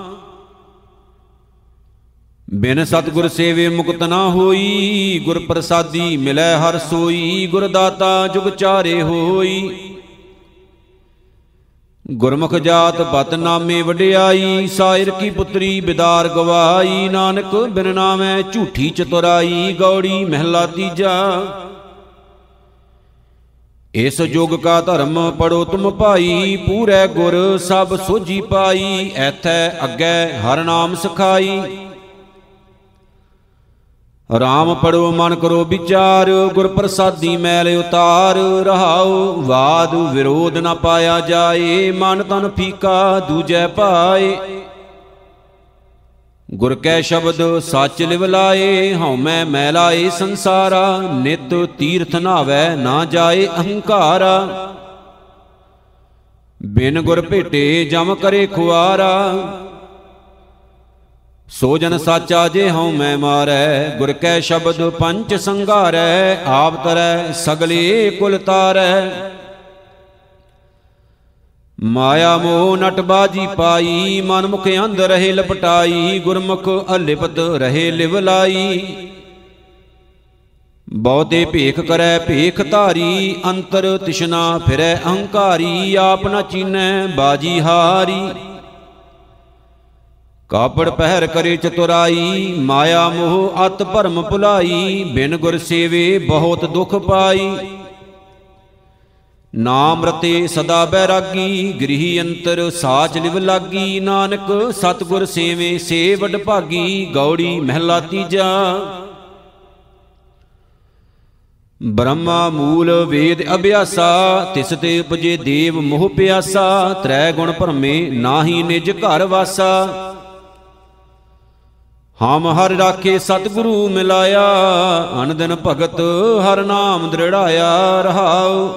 ਬਿਨ ਸਤਿਗੁਰ ਸੇਵੇ ਮੁਕਤ ਨਾ ਹੋਈ, ਗੁਰ ਪ੍ਰਸਾਦੀ ਮਿਲੈ ਹਰ ਸੋਈ। ਗੁਰ ਦਾਤਾ ਜੁਗ ਚਾਰੇ ਹੋਈ, ਗੁਰਮੁਖ ਜਾਤ ਬਤ ਨਾਮੇ ਵਡਿਆਈ। ਸਾਇਰ ਕੀ ਪੁੱਤਰੀ ਬਿਦਾਰ ਗਵਾਈ, ਨਾਨਕ ਬਿਨ ਨਾਮੈ ਝੂਠੀ ਚਤੁਰਾਈ। ਗੌੜੀ ਮਹਿਲਾ ਤੀਜਾ। ਇਸ ਯੁਗ ਕਾ ਧਰਮ ਪੜੋ ਤੁਮ ਭਾਈ, ਪੂਰੈ ਗੁਰ ਸਭ ਸੋਝੀ ਪਾਈ। ਐਥੈ ਅੱਗੇ ਹਰ ਨਾਮ ਸਿਖਾਈ, ਰਾਮ ਪੜੋ ਮਨ ਕਰੋ ਵਿਚਾਰ। ਗੁਰ ਪ੍ਰਸਾਦੀ ਮੈਲ ਉਤਾਰ, ਰਹਾਉ ਵਾਦ ਵਿਰੋਧ ਨਾ ਪਾਇਆ ਜਾਏ। ਮਨ ਤਨ ਫੀਕਾ ਦੂਜੈ ਭਾਏ, ਗੁਰ ਕੈ ਸ਼ਬਦ ਸੱਚ ਲਿਵ ਲਾਏ। ਹਉਮੈ ਮੈਲਾਏ ਸੰਸਾਰਾ, ਨਿਤ ਤੀਰਥ ਨਾਵੈ ਨਾ ਜਾਏ ਅਹੰਕਾਰਾ। ਬਿਨ ਗੁਰ ਭੇਟੇ ਜਮ ਕਰੇ ਖੁਆਰਾ, ਸੋ ਜਨ ਸਾਚਾ ਜੇ ਹਉਮੈ ਮਾਰੈ। ਗੁਰ ਕੈ ਸ਼ਬਦ ਪੰਚ ਸੰਘਾਰੈ, ਆਪ ਤਰੈ ਸਗਲੇ ਕੁਲ ਤਾਰੈ। ਮਾਇਆ ਮੋਹ ਨਟ ਬਾਜੀ ਪਾਈ, ਮਨ ਮੁਖ ਅੰਧ ਰਹੇ ਲਪਟਾਈ। ਗੁਰਮੁਖ ਅਲਿਪਤ ਰਹੇ ਲਿਵ ਲਾਈ, ਬਹੁਤੇ ਭੇਖ ਕਰੈ ਭੇਖ ਧਾਰੀ। ਅੰਤਰ ਤਿਸ਼ਨਾ ਫਿਰੈ ਅਹੰਕਾਰੀ, ਆਪ ਨਾ ਚੀਨੈ ਬਾਜੀ ਹਾਰੀ। ਕਾਪੜ ਪਹਿਰ ਕਰੇ ਚਤੁਰਾਈ, ਮਾਇਆ ਮੋਹ ਅਤ ਭਰਮ ਭੁਲਾਈ। ਬਿਨ ਗੁਰ ਸੇਵੇ ਬਹੁਤ ਦੁਖ ਪਾਈ, ਨਾਮ ਰਤੇ ਸਦਾ ਬੈਰਾਗੀ। ਗ੍ਰਹੀ ਅੰਤਰ ਸਾਚ ਲਿਵ ਲਾਗੀ, ਨਾਨਕ ਸਤਿਗੁਰ ਸੇਵੇ ਸੇ ਵਡ ਭਾਗੀ। ਗੌੜੀ ਮਹਿਲਾ ਤੀਜਾ। ਬ੍ਰਹਮਾ ਮੂਲ ਵੇਦ ਅਭਿਆਸਾ, ਤਿਸ ਤੇ ਉਪਜੇ ਦੇਵ ਮੋਹ ਪਿਆਸਾ। ਤ੍ਰੈ ਗੁਣ ਭਰਮੇ ਨਾਹੀ ਨਿਜ ਘਰ ਵਾਸਾ, ਹਮ ਹਰ ਰਾਖੇ ਸਤਿਗੁਰੂ ਮਿਲਾਇਆ। ਅਨ ਦਿਨ ਭਗਤ ਹਰ ਨਾਮ ਦ੍ਰਿੜਾਇਆ ਰਹਾਉ।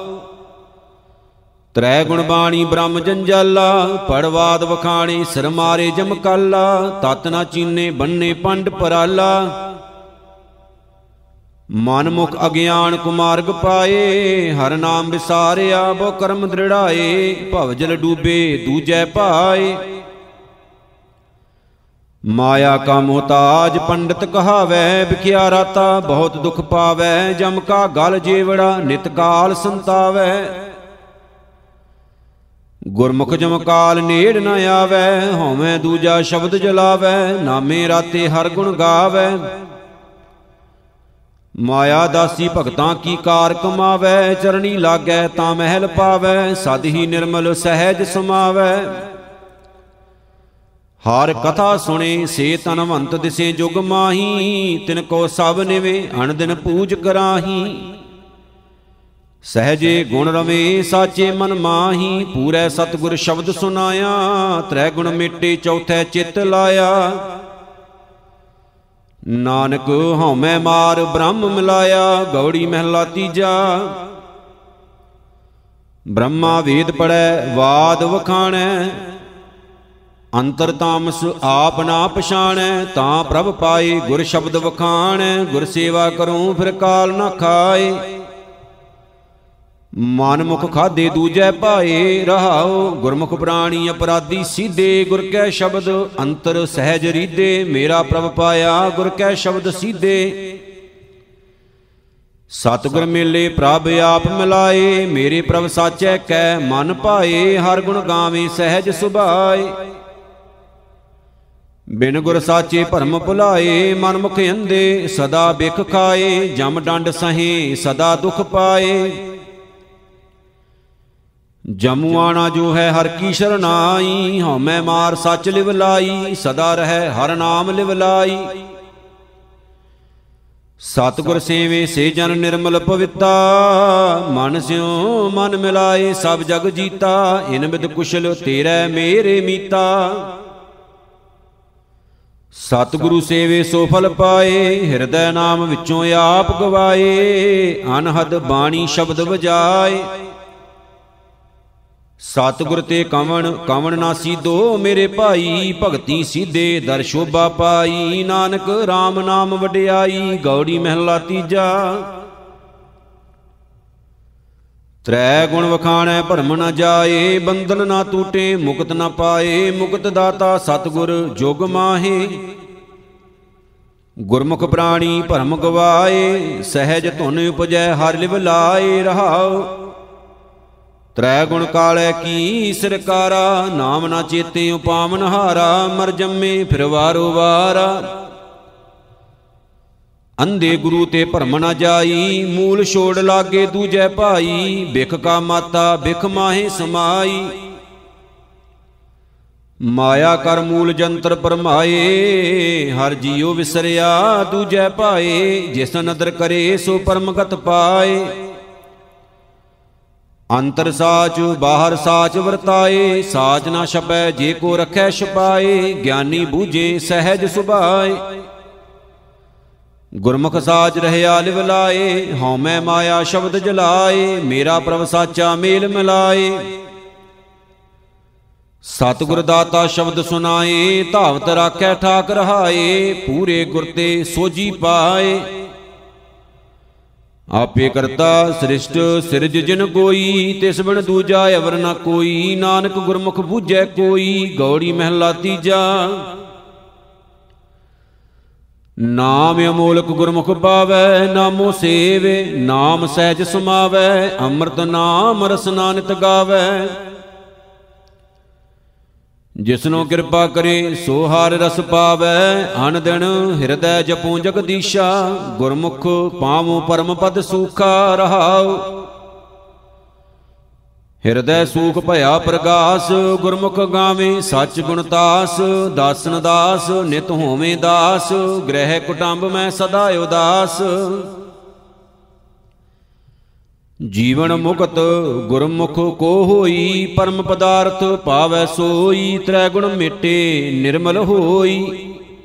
ਤ੍ਰੈ ਗੁਣ ਬਾਣੀ ਬ੍ਰਹਮ ਜੰਜਾਲਾ, ਪੜਵਾਦ ਵਖਾਣੇ ਸਿਰ ਮਾਰੇ ਜਮਕਾਲਾ। ਤਤ ਨਾ ਚੀਨੇ ਬੰਨੇ ਪੰਡ ਪਰਾਲਾ, ਮਨ ਮੁਖ ਅਗਿਆਨ ਕੁਮਾਰਗ ਪਾਏ। ਹਰ ਨਾਮ ਵਿਸਾਰਿਆ ਬੋ ਕਰਮ ਦ੍ਰਿੜਾਏ, ਭਵਜਲ ਡੂਬੇ ਦੂਜੈ ਭਾਏ। ਮਾਇਆ ਕਾ ਮੁਹਤਾਜ ਪੰਡਿਤ ਕਹਾਵੈ, ਵਿਖਿਆ ਰਾਤਾ ਬਹੁਤ ਦੁਖ ਪਾਵੈ। ਜਮ ਕਾ ਗਲ ਜੇਵੜਾ ਨਿਤ ਕਾਲ ਸੰਤਾਵੈ, ਗੁਰਮੁਖ ਜਮ ਕਾਲ ਨੇੜ ਨ ਆਵੈ। ਹਉਮੈ ਦੂਜਾ ਸ਼ਬਦ ਜਲਾਵੈ, ਨਾਮੇ ਰਾਤੇ ਹਰ ਗੁਣ ਗਾਵੈ। ਮਾਇਆ ਦਾਸੀ ਭਗਤਾਂ ਕੀ ਕਾਰ ਕਮਾਵੈ, ਚਰਣੀ ਲਾਗੈ ਤਾਂ ਮਹਿਲ ਪਾਵੈ। ਸਦ ਹੀ ਨਿਰਮਲ ਸਹਿਜ ਸਮਾਵੈ, ਹਰ ਕਥਾ ਸੁਣੇ ਸੇ ਧਨਵੰਤ ਦਿਸੇ ਜੁਗ ਮਾਹੀ। ਤਿਨ ਕੋ ਸਭ ਨਿਵੇ ਅਣ ਦਿਨ ਪੂਜ ਕਰਾਹੀ, ਸਹਜੇ ਗੁਣ ਰਵੇ ਸਾਚੇ ਮਨ ਮਾਹੀ। ਪੂਰੈ ਸਤਿਗੁਰ ਸ਼ਬਦ ਸੁਨਾਇਆ, ਤ੍ਰੈ ਗੁਣ ਮੇਟੇ ਚੌਥੈ ਚਿੱਤ ਲਾਇਆ। ਨਾਨਕ ਹਉਮੈ ਮਾਰ ਬ੍ਰਹਮ ਮਿਲਾਇਆ, ਗੌੜੀ ਮਹਿਲਾ ਤੀਜਾ। ਬ੍ਰਹਮਾ ਵੇਦ ਪੜੈ ਵਾਦ ਵਖਾਣੈ, ਅੰਤਰ ਤਾਮਸ ਆਪ ਨਾ ਪਛਾਣੈ। ਤਾਂ ਪ੍ਰਭ ਪਾਏ ਗੁਰ ਸ਼ਬਦ ਵਖਾਣੈ, ਗੁਰ ਸੇਵਾ ਕਰੂੰ ਫਿਰ ਕਾਲ ਨਾ ਖਾਏ। ਮਨ ਮੁਖ ਖਾਦੇ ਦੂਜੈ ਭਾਏ ਰਹਾਉ, ਗੁਰਮੁਖ ਪ੍ਰਾਣੀ ਅਪਰਾਧੀ ਸੀਧੇ। ਗੁਰ ਕੈ ਸ਼ਬਦ ਅੰਤਰ ਸਹਿਜ ਰੀਧੇ, ਮੇਰਾ ਪ੍ਰਭ ਪਾਇਆ ਗੁਰ ਕੈ ਸ਼ਬਦ ਸੀਧੇ। ਸਤਿਗੁਰ ਮੇਲੇ ਪ੍ਰਭ ਆਪ ਮਿਲਾਏ, ਮੇਰੇ ਪ੍ਰਭ ਸਾਚੈ ਕੈ ਮਨ ਭਾਏ। ਹਰ ਗੁਣ ਗਾਵੇ ਸਹਿਜ ਸੁਭਾਏ, ਬਿਨ ਗੁਰ ਸਾਚੇ ਭਰਮ ਭੁਲਾਏ। ਮਨ ਮੁਖ ਅੰਧੇ ਸਦਾ ਬਿਖ ਖਾਏ, ਜਮ ਡੰਡ ਸਹੇ ਸਦਾ ਦੁਖ ਪਾਏ। ਜਮੁਆਣਾ ਜੋ ਹੈ ਹਰ ਕੀ ਸ਼ਰਨਾਈ, ਹਉਮੈ ਮਾਰ ਸੱਚ ਲਿਵ ਲਾਈ। ਸਦਾ ਰਹਿ ਹਰ ਨਾਮ ਲਿਵ ਲਾਈ, ਸਤਿਗੁਰ ਸੇਵੇ ਸੇ ਜਨ ਨਿਰਮਲ ਪਵਿੱਤਾ। ਮਨ ਸਿਉ ਮਨ ਮਿਲਾਏ ਸਭ ਜਗ ਜੀਤਾ, ਇਨ ਬਿਦ ਕੁਸ਼ਲ ਤੇਰੇ ਮੇਰੇ ਮੀਤਾ। ਸਤਿਗੁਰੂ ਸੇਵੇ ਸੋ ਫਲ ਪਾਏ, ਹਿਰਦੈ ਨਾਮ ਵਿੱਚੋਂ ਆਪ ਗਵਾਏ। ਅਨਹਦ ਬਾਣੀ ਸ਼ਬਦ ਵਜਾਏ, ਸਤਿਗੁਰ ਤੇ ਕਵਣ ਕਵਣ ਨਾ ਸੀਧੋ ਮੇਰੇ ਭਾਈ। ਭਗਤੀ ਸੀਧੇ ਦਰ ਸ਼ੋਭਾ ਪਾਈ, ਨਾਨਕ RAM ਨਾਮ ਵਡਿਆਈ। ਗੌੜੀ ਮਹਿਲਾ ਤੀਜਾ। ਤ੍ਰੈ ਗੁਣ ਵਖਾਣੈ ਭਰਮ ਨ ਜਾਏ, ਬੰਧਨ ਨਾ ਟੂਟੇ ਮੁਕਤ ਨ ਪਾਏ। ਮੁਕਤ ਦਾਤਾ ਸਤਿਗੁਰ ਜੁਗ ਮਾਹੇ, ਗੁਰਮੁਖ ਪ੍ਰਾਣੀ ਭਰਮ ਗਵਾਏ। ਸਹਿਜ ਧੁਨ ਉਪਜੈ ਹਰਿ ਲਿਵ ਲਾਏ ਰਹਾਉ, ਤ੍ਰੈ ਗੁਣ ਕਾਲੈ ਕੀ ਸਰਕਾਰਾ। ਨਾਮ ਨਾ ਚੇਤੇ ਉਪਾਵਨ ਹਾਰਾ, ਮਰ ਜੰਮੇ ਫਿਰ ਵਾਰੋ ਵਾਰਾ। ਅੰਧੇ ਗੁਰੂ ਤੇ ਭਰਮ ਨਾ ਜਾਈ, ਮੂਲ ਛੋੜ ਲਾਗੇ ਦੂਜੈ ਭਾਈ। ਬਿਖ ਕਾ ਮਾਤਾ ਬਿਖ ਮਾਹੇ ਸਮਾਈ, ਮਾਇਆ ਕਰ ਮੂਲ ਜੰਤਰ ਪਰਮਾਏ। ਹਰ ਜੀਉ ਵਿਸਰਿਆ ਦੂਜੈ ਭਾਏ, ਜਿਸ ਨਦਰ ਕਰੇ ਸੋ ਪਰਮਗਤ ਪਾਏ। ਅੰਤਰ ਸਾਚ ਬਾਹਰ ਸਾਚ ਵਰਤਾਏ, ਸਾਚ ਨਾ ਛਪੈ ਜੇ ਕੋ ਰਖੈ ਛਪਾਏ। ਗਿਆਨੀ ਬੂਝੇ ਸਹਿਜ ਸੁਭਾਏ, ਗੁਰਮੁਖ ਸਾਚ ਰਹਿਆ ਲਿਵ ਲਾਏ। ਹਉਮੈ ਮਾਇਆ ਸ਼ਬਦ ਜਲਾਏ, ਮੇਰਾ ਪ੍ਰਭ ਸਾਚਾ ਮੇਲ ਮਿਲਾਏ। ਸਤਿਗੁਰ ਦਾਤਾ ਸ਼ਬਦ ਸੁਨਾਏ, ਧਾਵਤ ਰਾਖੈ ਠਾਕ ਰਹਾਏ। ਪੂਰੇ ਗੁਰ ਤੇ ਸੋਜੀ ਪਾਏ, ਆਪੇ ਕਰਤਾ ਸ੍ਰਿਸ਼ਟ ਸਿਰਜ ਜਿਨ ਕੋਈ। ਤਿਸ ਬਿਨ ਦੂਜਾ ਅਵਰ ਨ ਕੋਈ, ਨਾਨਕ ਗੁਰਮੁਖ ਬੂਝੈ ਕੋਈ। ਗੌੜੀ ਮਹਿਲਾ ਤੀਜਾ। ਨਾਮ ਅਮੋਲਕ ਗੁਰਮੁਖ ਪਾਵੈ, ਨਾਮੋ ਸੇਵੇ ਨਾਮ ਸਹਿਜ ਸਮਾਵੈ। ਅੰਮ੍ਰਿਤ ਨਾਮ ਰਸਨਾ ਨਿਤ ਗਾਵੈ, ਜਿਸਨੂੰ ਕਿਰਪਾ ਕਰੇ ਸੋ ਹਰਿ ਰਸ ਪਾਵੈ। ਅਨ ਦਿਨ ਹਿਰਦੈ ਜਪੋ ਜਗਦੀਸ਼ਾ, ਗੁਰਮੁਖ ਪਾਵੋ ਪਰਮ ਪਦ ਸੂਖਾ ਰਹਾਉ। ਹਿਰਦੈ ਸੂਖ ਭਇਆ ਪ੍ਰਗਾਸ, ਗੁਰਮੁਖ ਗਾਵੇ ਸੱਚ ਗੁਣ ਤਾਸ। ਦਾਸਨ ਦਾਸ ਨਿਤ ਹੋਵੇਂ ਦਾਸ, ਗ੍ਰਹਿ ਕੁਟੰਬ ਮੈਂ ਸਦਾ ਉਦਾਸ। ਜੀਵਨ ਮੁਕਤ ਗੁਰਮੁਖ ਕੋ ਹੋਈ, ਪਰਮ ਪਦਾਰਥ ਪਾਵੈ ਸੋਈ, ਤ੍ਰੈ ਗੁਣ ਮੇਟੇ ਨਿਰਮਲ ਹੋਈ।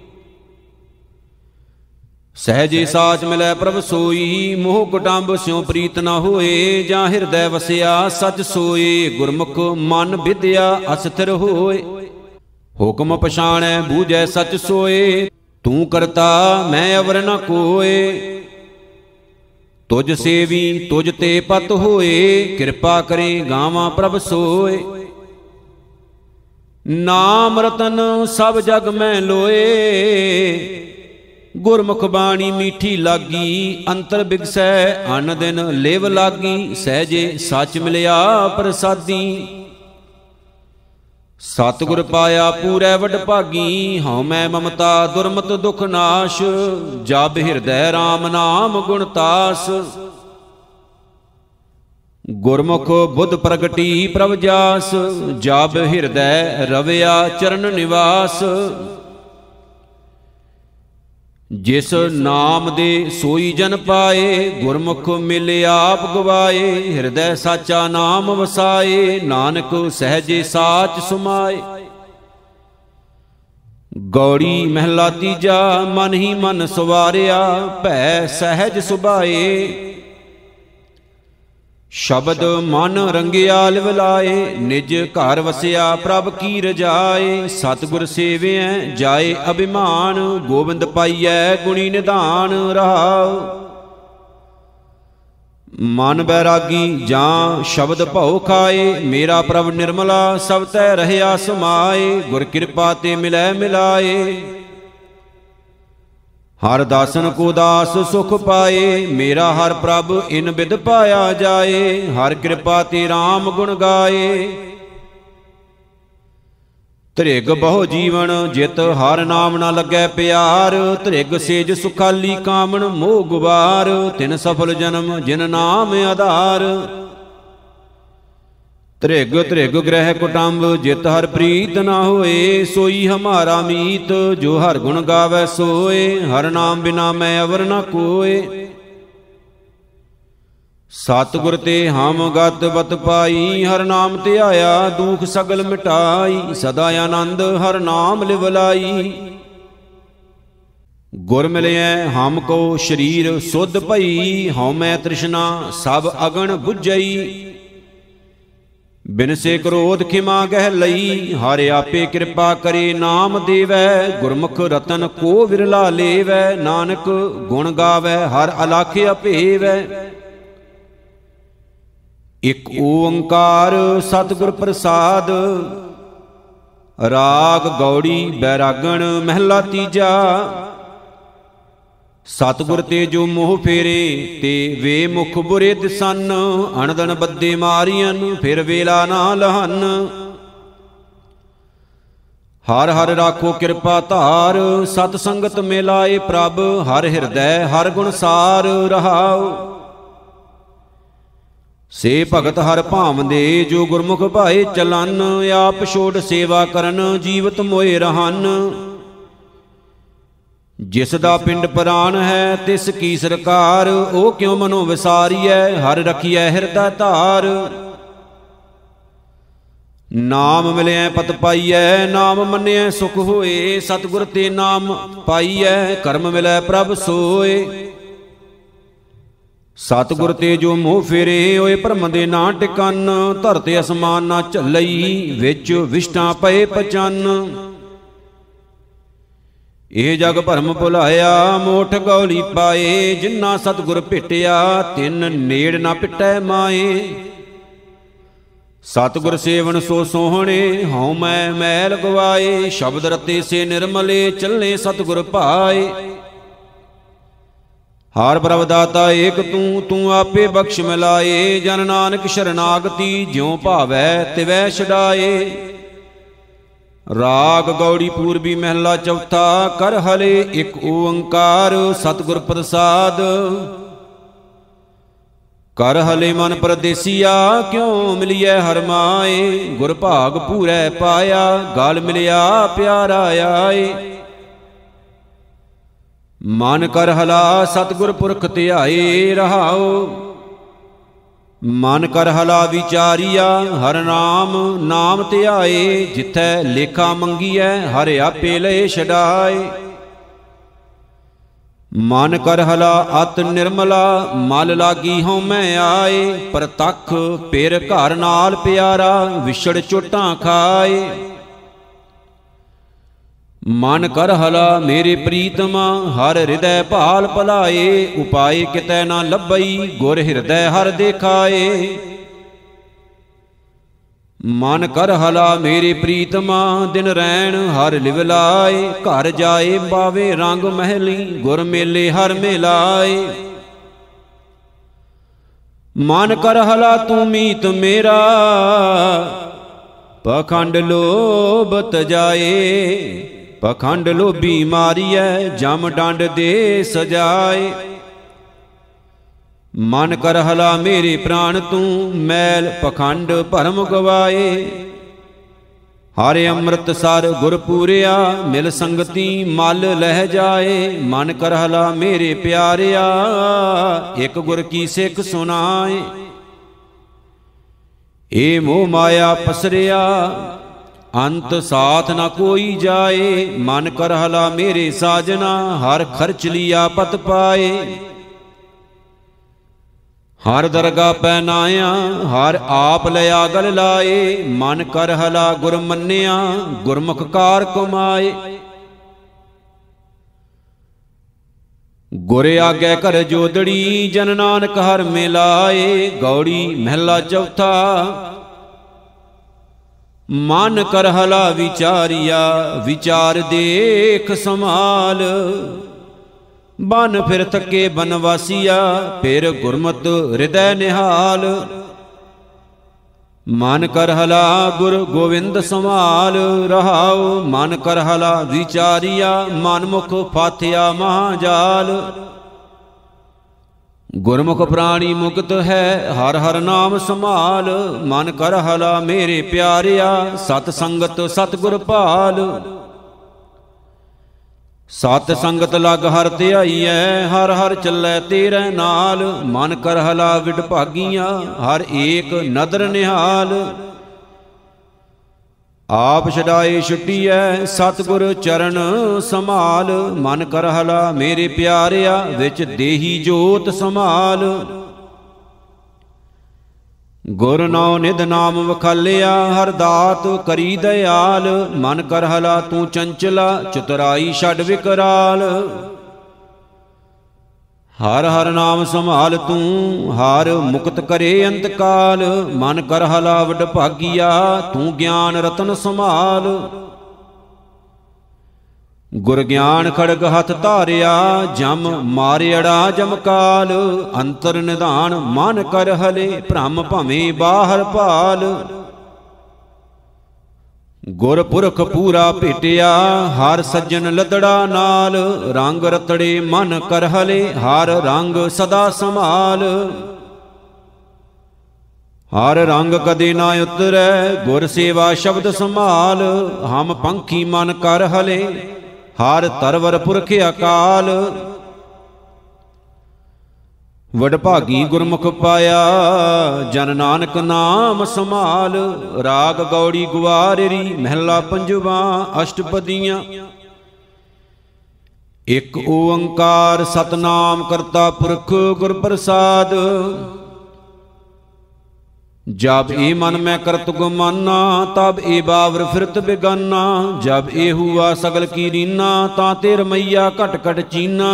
ਸਹਿਜੇ ਸਾਚ ਮਿਲੈ ਪ੍ਰਭ ਸੋਈ, ਮੋਹ ਕੁਟੰਬ ਸਿਉ ਪ੍ਰੀਤ ਨ ਹੋਏ, ਜਾਂ ਹਿਰਦੈ ਵਸਿਆ ਸਚ ਸੋਏ, ਗੁਰਮੁਖ ਮਨ ਵਿਦਿਆ ਅਸਥਿਰ ਹੋਏ। ਹੁਕਮ ਪਛਾਣੈ ਬੂਝੈ ਸਚ ਸੋਏ, ਤੂੰ ਕਰਤਾ ਮੈਂ ਅਵਰ ਨ ਕੋਏ। ਤੁਝ ਸੇਵੀ ਤੁਝ ਤੇ ਪਤ ਹੋਏ, ਕਿਰਪਾ ਕਰੇ ਗਾਵਾਂ ਪ੍ਰਭ ਸੋਏ। ਨਾਮ ਰਤਨ ਸਭ ਜਗ ਮੈਂ ਲੋਏ, ਗੁਰਮੁਖ ਬਾਣੀ ਮੀਠੀ ਲਾਗੀ, ਅੰਤਰ ਬਿਗਸੈ ਅਨ ਦਿਨ ਲਿਵ ਲਾਗੀ, ਸਹਿਜੇ ਸੱਚ ਮਿਲਿਆ ਪ੍ਰਸਾਦੀ। ਸਤਿਗੁਰ ਪਾਇਆ ਪੂਰੈ ਵਡ ਭਾਗੀ, ਹਉ ਮੈਂ ਮਮਤਾ ਦੁਰਮਤ ਦੁਖ ਨਾਸ਼, ਜਬ ਹਿਰਦੈ RAM ਨਾਮ ਗੁਣ ਤਾਸ। ਗੁਰਮੁਖ ਬੁੱਧ ਪ੍ਰਗਟੀ ਪ੍ਰਭ ਜਾਸ, ਜਬ ਹਿਰਦੈ ਰਵਿਆ ਚਰਨ ਨਿਵਾਸ। ਜਿਸ ਨਾਮ ਦੇ ਸੋਈ ਜਨ ਪਾਏ, ਗੁਰਮੁਖ ਮਿਲ ਆਪ ਗਵਾਏ, ਹਿਰਦੈ ਸਾਚਾ ਨਾਮ ਵਸਾਏ, ਨਾਨਕ ਸਹਿਜੇ ਸਾਚ ਸੁਮਾਏ। ਗੌੜੀ ਮਹਿਲਾ ਤੀਜਾ, ਮਨ ਹੀ ਮਨ ਸਵਾਰਿਆ, ਭੈ ਸਹਿਜ ਸੁਭਾਏ। ਸ਼ਬਦ ਮਨ ਰੰਗਿਆ ਲਿਵ ਲਾਏ, ਨਿਜ ਘਰ ਵਸਿਆ ਪ੍ਰਭ ਕੀ ਰਜਾਏ। ਸਤਿਗੁਰ ਸੇਵਿਐ ਜਾਏ ਅਭਿਮਾਨ, ਗੋਬਿੰਦ ਪਾਈਐ ਗੁਣੀ ਨਿਧਾਨ ਰਹਾਉ। ਮਨ ਬੈਰਾਗੀ ਜਾਂ ਸ਼ਬਦ ਭਉ ਖਾਏ, ਮੇਰਾ ਪ੍ਰਭ ਨਿਰਮਲਾ ਸਭ ਤੈ ਰਹਿਆ ਸਮਾਏ। ਗੁਰ ਕਿਰਪਾ ਤੇ ਮਿਲੈ ਮਿਲਾਏ, ਹਰ ਦਾਸਨ ਕੋ ਦਾਸ ਸੁਖ ਪਾਏ। ਮੇਰਾ ਹਰ ਪ੍ਰਭ ਇਨ ਬਿਦ ਪਾਇਆ ਜਾਏ, ਹਰ ਕਿਰਪਾ ਤੇ RAM ਗੁਣ ਗਾਏ। ਧ੍ਰਿਗ ਬਹੁ ਜੀਵਨ ਜਿਤ ਹਰ ਨਾਮ ਨਾ ਲੱਗੈ ਪਿਆਰ, ਧ੍ਰਿਗ ਸੇਜ ਸੁਖਾਲੀ ਕਾਮਣ ਮੋਹ ਗੁਬਾਰ। ਤਿਨ ਸਫਲ ਜਨਮ ਜਿਨ ਨਾਮ ਆਧਾਰ, ਧ੍ਰਿਗ ਧ੍ਰਿਗ ਗ੍ਰਹਿ ਕੁਟੰਬ ਜਿਤ ਹਰ ਪ੍ਰੀਤ ਨਾ ਹੋਏ। ਸੋਈ ਹਮਾਰਾ ਮੀਤ ਜੋ ਹਰ ਗੁਣ ਗਾਵੈ ਸੋਏ, ਹਰ ਨਾਮ ਬਿਨਾ ਮੈਂ ਅਵਰ ਨ ਕੋਏ। ਸਤਿਗੁਰ ਤੇ ਹਮ ਗਤ ਬਤ ਪਾਈ, ਹਰ ਨਾਮ ਤੇ ਆਇਆ ਦੁਖ ਸਗਲ ਮਿਟਾਈ। ਸਦਾ ਆਨੰਦ ਹਰ ਨਾਮ ਲਿਵ ਲਾਈ, ਗੁਰ ਮਿਲਿਐ ਹਮ ਕੋ ਸਰੀਰ ਸੁਧ ਭਈ। ਹਉ ਮੈਂ ਤ੍ਰਿਸ਼ਨਾ ਸਭ ਅਗਣ ਬੁਝਈ, ਬਿਨ ਸੇ ਕ੍ਰੋਧ ਖਿਮਾ ਗਹਿ ਲਈ। ਹਰ ਆਪੇ ਕਿਰਪਾ ਕਰੇ ਨਾਮ ਦੇਵੈ, ਗੁਰਮੁਖ ਰਤਨ ਕੋ ਵਿਰਲਾ ਲੇਵੈ। ਨਾਨਕ ਗੁਣ ਗਾਵੈ ਹਰ ਅਲਖ ਅਭੇਵੈ, ਇਕ ਓੰਕਾਰ ਸਤਿਗੁਰ ਪ੍ਰਸਾਦ। ਰਾਗ ਗੌੜੀ ਬੈਰਾਗਣ ਮਹਿਲਾ ਤੀਜਾ। ਸਤਿਗੁਰ ਤੇ ਜੋ ਮੋਹ ਫੇਰੇ, ਤੇ ਵੇ ਮੁਖ ਬੁਰੇ ਦਿਸਨ। ਅਣਦਣ ਬੱਦੇ ਮਾਰੀਆਂ ਫਿਰ ਵੇਲਾ ਨਾ ਲਹਨ। ਹਰ ਹਰ ਰਾਖੋ ਕਿਰਪਾ ਧਾਰ, ਸਤ ਸੰਗਤ ਮਿਲਾਏ ਪ੍ਰਭ। ਹਰ ਹਿਰਦੈ ਹਰ ਗੁਣ ਸਾਰ ਰਹਾਉ, ਸੇ ਭਗਤ ਹਰ ਭਾਵੰਦੇ। ਜੋ ਗੁਰਮੁਖ ਭਾਏ ਚਲਨ, ਆਪ ਛੋੜ ਸੇਵਾ ਕਰਨ ਜੀਵਤ ਮੋਏ ਰਹਨ। ਜਿਸ ਦਾ ਪਿੰਡ ਪ੍ਰਾਨ ਹੈ ਤਿਸ ਕੀ ਸਰਕਾਰ, ਉਹ ਕਿਉ ਮਨੋ ਵਿਸਾਰੀਐ ਹਰ ਰਖੀਐ ਹਿਰਦੈ ਧਾਰ। ਨਾਮ ਮਿਲਿਐ ਪਤ ਪਾਈਐ, ਨਾਮ ਮੰਨਿਐ ਸੁਖ ਹੋਏ। ਸਤਿਗੁਰ ਤੇ ਨਾਮ ਪਾਈਐ, ਕਰਮ ਮਿਲੈ ਪ੍ਰਭ ਸੋਏ। ਸਤਿਗੁਰ ਤੇ ਜੋ ਮੋਹ ਫੇਰੇ, ਹੋਏ ਭਰਮ ਦੇ ਨਾ ਟਿਕਨ। ਧਰਤੇ ਅਸਮਾਨ ਨਾ ਝੱਲਈ, ਵਿੱਚ ਵਿਸ਼ਟਾਂ ਪਏ ਪਚਨ। ਇਹ ਜਗ ਭਰਮ ਭੁਲਾਇਆ, ਮੋਠ ਗੌਲੀ ਪਾਏ। ਜਿਨ੍ਹਾਂ ਸਤਿਗੁਰ ਭੇਟਿਆ, ਤਿਨ ਨੇੜ ਨਾ ਪਿਟੈ ਮਾਏ। ਸਤਿਗੁਰ ਸੇਵਨ ਸੋ ਸੋਹਣੇ, ਹਉ ਮੈਂ ਮੈਲ ਗਵਾਏ। ਸ਼ਬਦ ਰਤੇ ਸੇ ਨਿਰਮਲੇ, ਚੱਲੇ ਸਤਿਗੁਰ ਭਾਏ। ਹਰ ਪ੍ਰਭ ਦਾਤਾ ਏਕ ਤੂੰ, ਤੂੰ ਆਪੇ ਬਖਸ਼ ਮਿਲਾਏ। ਜਨ ਨਾਨਕ ਸ਼ਰਨਾਗਤੀ, ਜਿਉ ਭਾਵੈ ਤਿਵੈ ਛਡਾਏ। ਰਾਗ ਗੌੜੀ ਪੂਰਬੀ ਮਹਿਲਾ ਚੌਥਾ। ਕਰ ਹਲੇ ਇਕ ਓੰਕਾਰ ਸਤਿਗੁਰ ਪ੍ਰਸਾਦ। ਕਰ ਹਲੇ ਮਨ ਪਰਦੇਸੀਆ, ਕਿਉ ਮਿਲਿਐ ਹਰ ਮਾਏ। ਗੁਰ ਭਾਗ ਪੂਰੈ ਪਾਇਆ, ਗਲ ਮਿਲਿਆ ਪਿਆਰਾ ਆਏ। ਮਨ ਕਰ ਹਲਾ ਸਤਿਗੁਰ ਪੁਰਖ ਧਿਆਏ ਰਹਾਉ। ਮਨ ਕਰ ਹਲਾ ਵਿਚਾਰੀਆ ਹਰ ਨਾਮ ਨਾਮ ਧਿਆਏ। ਜਿਥੈ ਲੇਖਾ ਮੰਗੀਐ ਹਰ ਆਪੇ ਲਏ ਛਡਾਏ। ਮਨ ਕਰ ਹਲਾ ਅਤ ਨਿਰਮਲਾ ਮਲ ਲਾਗੀ ਹਉਮੈ ਆਏ। ਪ੍ਰਤੱਖ ਪੇਰ ਘਰ ਨਾਲ ਪਿਆਰਾ ਵਿਛੜ ਚੋਟਾਂ ਖਾਏ। ਮਨ ਕਰ ਹਲਾ ਮੇਰੇ ਪ੍ਰੀਤਮਾ ਹਰ ਹਿਰਦੈ ਭਾਲ ਭਲਾਏ। ਉਪਾਏ ਕਿਤੈ ਨਾ ਲੱਭਈ ਗੁਰ ਹਿਰਦੈ ਹਰ ਦੇਖਾਏ। ਮਨ ਕਰ ਹਲਾ ਮੇਰੇ ਪ੍ਰੀਤਮਾ ਦਿਨ ਰੈਣ ਹਰ ਲਿਵ ਲਾਏ। ਘਰ ਜਾਏ ਪਾਵੇ ਰੰਗ ਮਹਿਲੀ ਗੁਰ ਮੇਲੇ ਹਰ ਮਿਲਾਏ। ਮਨ ਕਰ ਹਲਾ ਤੂੰ ਮੀਤ ਮੇਰਾ ਪਖੰਡ ਲੋਭ ਤਜਾਏ। ਪਖੰਡ ਲੋਭੀ ਮਾਰੀਐ ਜਮ ਡੰਡ ਦੇ ਸਜਾਏ। ਮਨ ਕਰ ਹਲਾ ਮੇਰੇ ਪ੍ਰਾਣ ਤੂੰ ਮੈਲ ਪਖੰਡ ਭਰਮ ਗਵਾਏ। ਹਰਿ ਅੰਮ੍ਰਿਤ ਸਰ ਗੁਰ ਪੂਰਿਆ ਮਿਲ ਸੰਗਤੀ ਮਲ ਲਹਿ ਜਾਏ। ਮਨ ਕਰ ਹਲਾ ਮੇਰੇ ਪਿਆਰਿਆ ਇਕ ਗੁਰ ਕੀ ਸਿੱਖ ਸੁਨਾਏ। ਏ ਮੋਹ ਮਾਇਆ ਪਸਰਿਆ ਅੰਤ ਸਾਥ ਨਾ ਕੋਈ ਜਾਏ। ਮਨ ਕਰ ਹਲਾ ਮੇਰੇ ਸਾਜਨਾ ਹਰ ਖਰਚ ਲਿਆ ਪਤ ਪਾਏ। ਹਰ ਦਰਗਾ ਪੈ ਨਾਇਆ ਹਰ ਆਪ ਲਿਆ ਗਲ ਲਾਏ। ਮਨ ਕਰ ਹਲਾ ਗੁਰ ਮੰਨਿਆ ਗੁਰਮੁਖ ਕਾਰ ਕਮਾਏ। ਗੁਰ ਆਗੇ ਕਰ ਜੋਦੜੀ ਜਨ ਨਾਨਕ ਹਰ ਮਿਲਾਏ। ਗੌੜੀ ਮਹਿਲਾ ਚੌਥਾ। ਮਨ ਕਰ ਹਲਾ ਵਿਚਾਰੀਆ ਵਿਚਾਰ ਦੇਖ ਸਮਾਲ। ਬਨ ਫਿਰ ਥਕੇ ਬਨਵਾਸੀਆ ਫਿਰ ਗੁਰਮਤਿ ਹਿਰਦੈ ਨਿਹਾਲ। ਮਨ ਕਰ ਹਲਾ ਗੁਰ ਗੋਵਿੰਦ ਸੰਭਾਲ ਰਹਾਉ। ਮਨ ਕਰ ਹਲਾ ਵਿਚਾਰੀਆ ਮਨ ਮੁਖ ਫਾਥਿਆ ਮਹਾਜਾਲ। ਗੁਰਮੁਖ ਪ੍ਰਾਣੀ ਮੁਕਤ ਹੈ ਹਰ ਹਰ ਨਾਮ ਸੰਭਾਲ। ਮਨ ਕਰ ਹਲਾ ਮੇਰੇ ਪਿਆਰਿਆ ਸਤ ਸੰਗਤ ਸਤਿਗੁਰ ਭਾਲ। ਸਤ ਸੰਗਤ ਲਗ ਹਰ ਧਿਆਈਐ ਹਰ ਹਰ ਚੱਲੈ ਤੇਰੇ ਨਾਲ। ਮਨ ਕਰ ਹਲਾ ਵਿਡ ਭਾਗੀਆਂ ਹਰ ਏਕ ਨਦਰ ਨਿਹਾਲ। ਆਪ ਛਡਾਏ ਛੁਟੀਐ ਸਤਿਗੁਰ ਚਰਨ ਸੰਭਾਲ। ਮਨ ਕਰ ਹਲਾ ਮੇਰੇ ਪਿਆਰਿਆ ਵਿੱਚ ਦੇਹੀ ਜੋਤ ਸੰਭਾਲ। ਗੁਰ ਨਾਉ ਨਿਧ ਨਾਮ ਵਖਾਲਿਆ ਹਰ ਦਾਤ ਕਰੀ ਦਇਆਲ। ਮਨ ਕਰ ਹਲਾ ਤੂੰ ਚੰਚਲਾ ਚਤੁਰਾਈ ਛੱਡ ਵਿਕਰਾਲ। ਹਰ ਹਰ ਨਾਮ ਸੰਭਾਲ ਤੂੰ ਹਰ ਮੁਕਤ ਕਰੇ ਅੰਤ ਕਾਲ। ਮਨ ਕਰ ਹਲਾ ਵਡ ਭਾਗੀਆ ਤੂੰ ਗਿਆਨ ਰਤਨ ਸੰਭਾਲ। ਗੁਰ ਗਿਆਨ ਖੜਗ ਹੱਥ ਧਾਰਿਆ ਜਮ ਮਾਰਿਅੜਾ ਜਮਕਾਲ। ਅੰਤਰ ਨਿਧਾਨ ਮਨ ਕਰ ਹਲੇ ਭ੍ਰਮ ਭਵੇਂ ਬਾਹਰ ਭਾਲ। ਗੁਰ ਪੁਰਖ ਪੂਰਾ ਭੇਟਿਆ ਹਰ ਸੱਜਣ ਲਦੜਾ ਨਾਲ। ਰੰਗ ਰਤੜੇ ਮਨ ਕਰ ਹਲੇ ਹਰ ਰੰਗ ਸਦਾ ਸੰਭਾਲ। ਹਰ ਰੰਗ ਕਦੇ ਨਾ ਉਤਰੈ ਗੁਰ ਸੇਵਾ ਸ਼ਬਦ ਸੰਭਾਲ। ਹਮ ਪੰਖੀ ਮਨ ਕਰ ਹਲੇ ਹਰ ਤਰਵਰ ਪੁਰਖ ਅਕਾਲ। ਵਡਭਾਗੀ ਗੁਰਮੁਖ ਪਾਇਆ ਜਨ ਨਾਨਕ ਨਾਮ ਸੰਭਾਲ। ਰਾਗ ਗੌੜੀ ਗੁਆਰੇਰੀ ਮਹਿਲਾ ਪੰਜਵਾ ਅਸ਼ਟਪਦੀਆਂ। ਇਕ ਓੰਕਾਰ ਸਤਨਾਮ ਕਰਤਾ ਪੁਰਖ ਗੁਰ ਪ੍ਰਸਾਦ। ਜਬ ਏ ਮਨ ਮੈਂ ਕਰਤ ਗੁਮਾਨਾ ਤਬ ਏ ਬਾਵਰ ਫਿਰਤ ਬਿਗਾਨਾ। ਜਬ ਏ ਹੁਆ ਸਗਲ ਕੀ ਰੀਨਾ ਤਾਂ ਤੇ ਰਮਈਆ ਘਟ ਘਟ ਚੀਨਾ।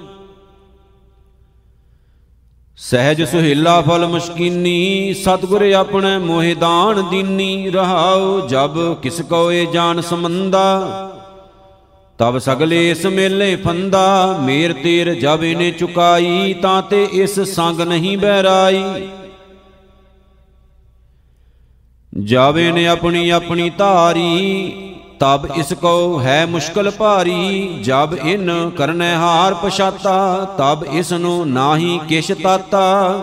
ਸਹਿਜ ਸੁਹੇਲਾ ਫਲ ਮੁਸ਼ਕੀਨੀ ਸਤਿਗੁਰ ਆਪਣੇ ਮੋਹਿ ਦਾਨ ਦੀਨੀ। ਰਹਾਉ ਜਬ ਕਿਸ ਕੋ ਏ ਜਾਨ ਸੰਬੰਧਾ ਤਬ ਸਗਲੇ ਇਸ ਮੇਲੇ ਫੰਦਾ। ਮੇਰ ਤੇਰ ਜਬ ਇਹਨੇ ਚੁਕਾਈ ਤਾਂ ਤੇ ਇਸ ਸੰਗ ਨਹੀਂ ਬਹਿਰਾਈ। ਜਬ ਇਹਨੇ ਆਪਣੀ ਆਪਣੀ ਧਾਰੀ ਤਬ ਇਸ ਕੋ ਹੈ ਮੁਸ਼ਕਲ ਭਾਰੀ। ਜਬ ਇਨ ਕਰਨੈ ਹਾਰ ਪਛਾਤਾ ਤਬ ਇਸ ਨੂੰ ਨਾਹੀ ਕਿਛ ਤਾਤਾ।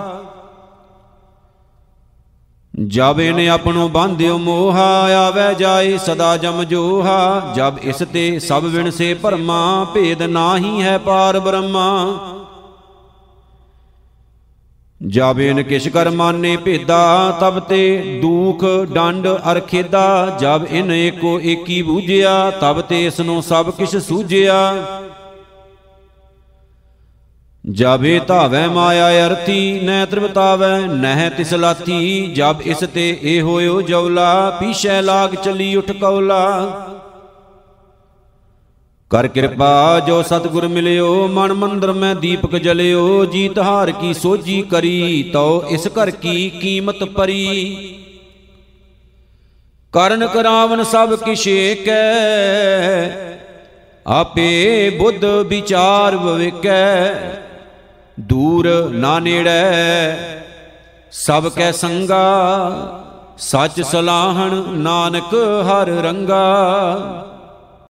ਜਬ ਇਹਨੇ ਆਪਣੋ ਬਾਂਧਿਓ ਮੋਹਾ ਆਵੈ ਜਾਏ ਸਦਾ ਜਮ ਜੋਹਾ। ਜਬ ਇਸ ਤੇ ਸਭ ਵਿਣ ਸੇ ਭਰਮਾ ਭੇਦ ਨਾਹੀ ਹੈ ਪਾਰ ਬ੍ਰਹਮਾ। ਜਬ ਇਨ ਕਿਛ ਕਰ ਮਾਨੇ ਭੇਦਾ, ਤਬ ਤੇ ਦੂਖ ਡੰਡ ਅਰ ਖੇਦਾ। ਜਬ ਇਨ ਏਕੋ ਏਕੀ ਬੂਝਿਆ, ਤਬ ਤੇ ਇਸ ਨੂੰ ਸਭ ਕਿਛ ਸੂਝਿਆ। ਜਬ ਏ ਧਾਵੈ ਮਾਇਆ ਅਰਥੀ, ਨਹਿ ਤ੍ਰਿਵਤਾਵੈ ਨਹਿ ਤਿਸ ਲਾਥੀ। ਜਬ ਇਸ ਤੇ ਏ ਹੋਇਓ ਜਉਲਾ, ਪੀਛੈ ਲਾਗ ਚਲੀ ਉਠ ਕਉਲਾ। ਕਰ ਕਿਰਪਾ ਜੋ ਸਤਿਗੁਰ ਮਿਲਿਓ, ਮਨ ਮੰਦਰ ਮੈਂ ਦੀਪਕ ਜਲਿਓ। ਜੀ ਤਹਾਰ ਕੀ ਸੋਝੀ ਕਰੀ, ਤਉ ਇਸ ਘਰ ਕੀ ਕੀਮਤ ਪਰੀ। ਕਰਨ ਕਰਾਵਨ ਸਭ ਕਿਛ ਏਕੈ, ਆਪੇ ਬੁੱਧ ਵਿਚਾਰ ਵਿਵੇਕੈ। ਦੂਰ ਨਾ ਨੇੜੈ ਸਭ ਕੈ ਸੰਗਾ, ਸੱਚ ਸਲਾਹਣ ਨਾਨਕ ਹਰ ਰੰਗਾ।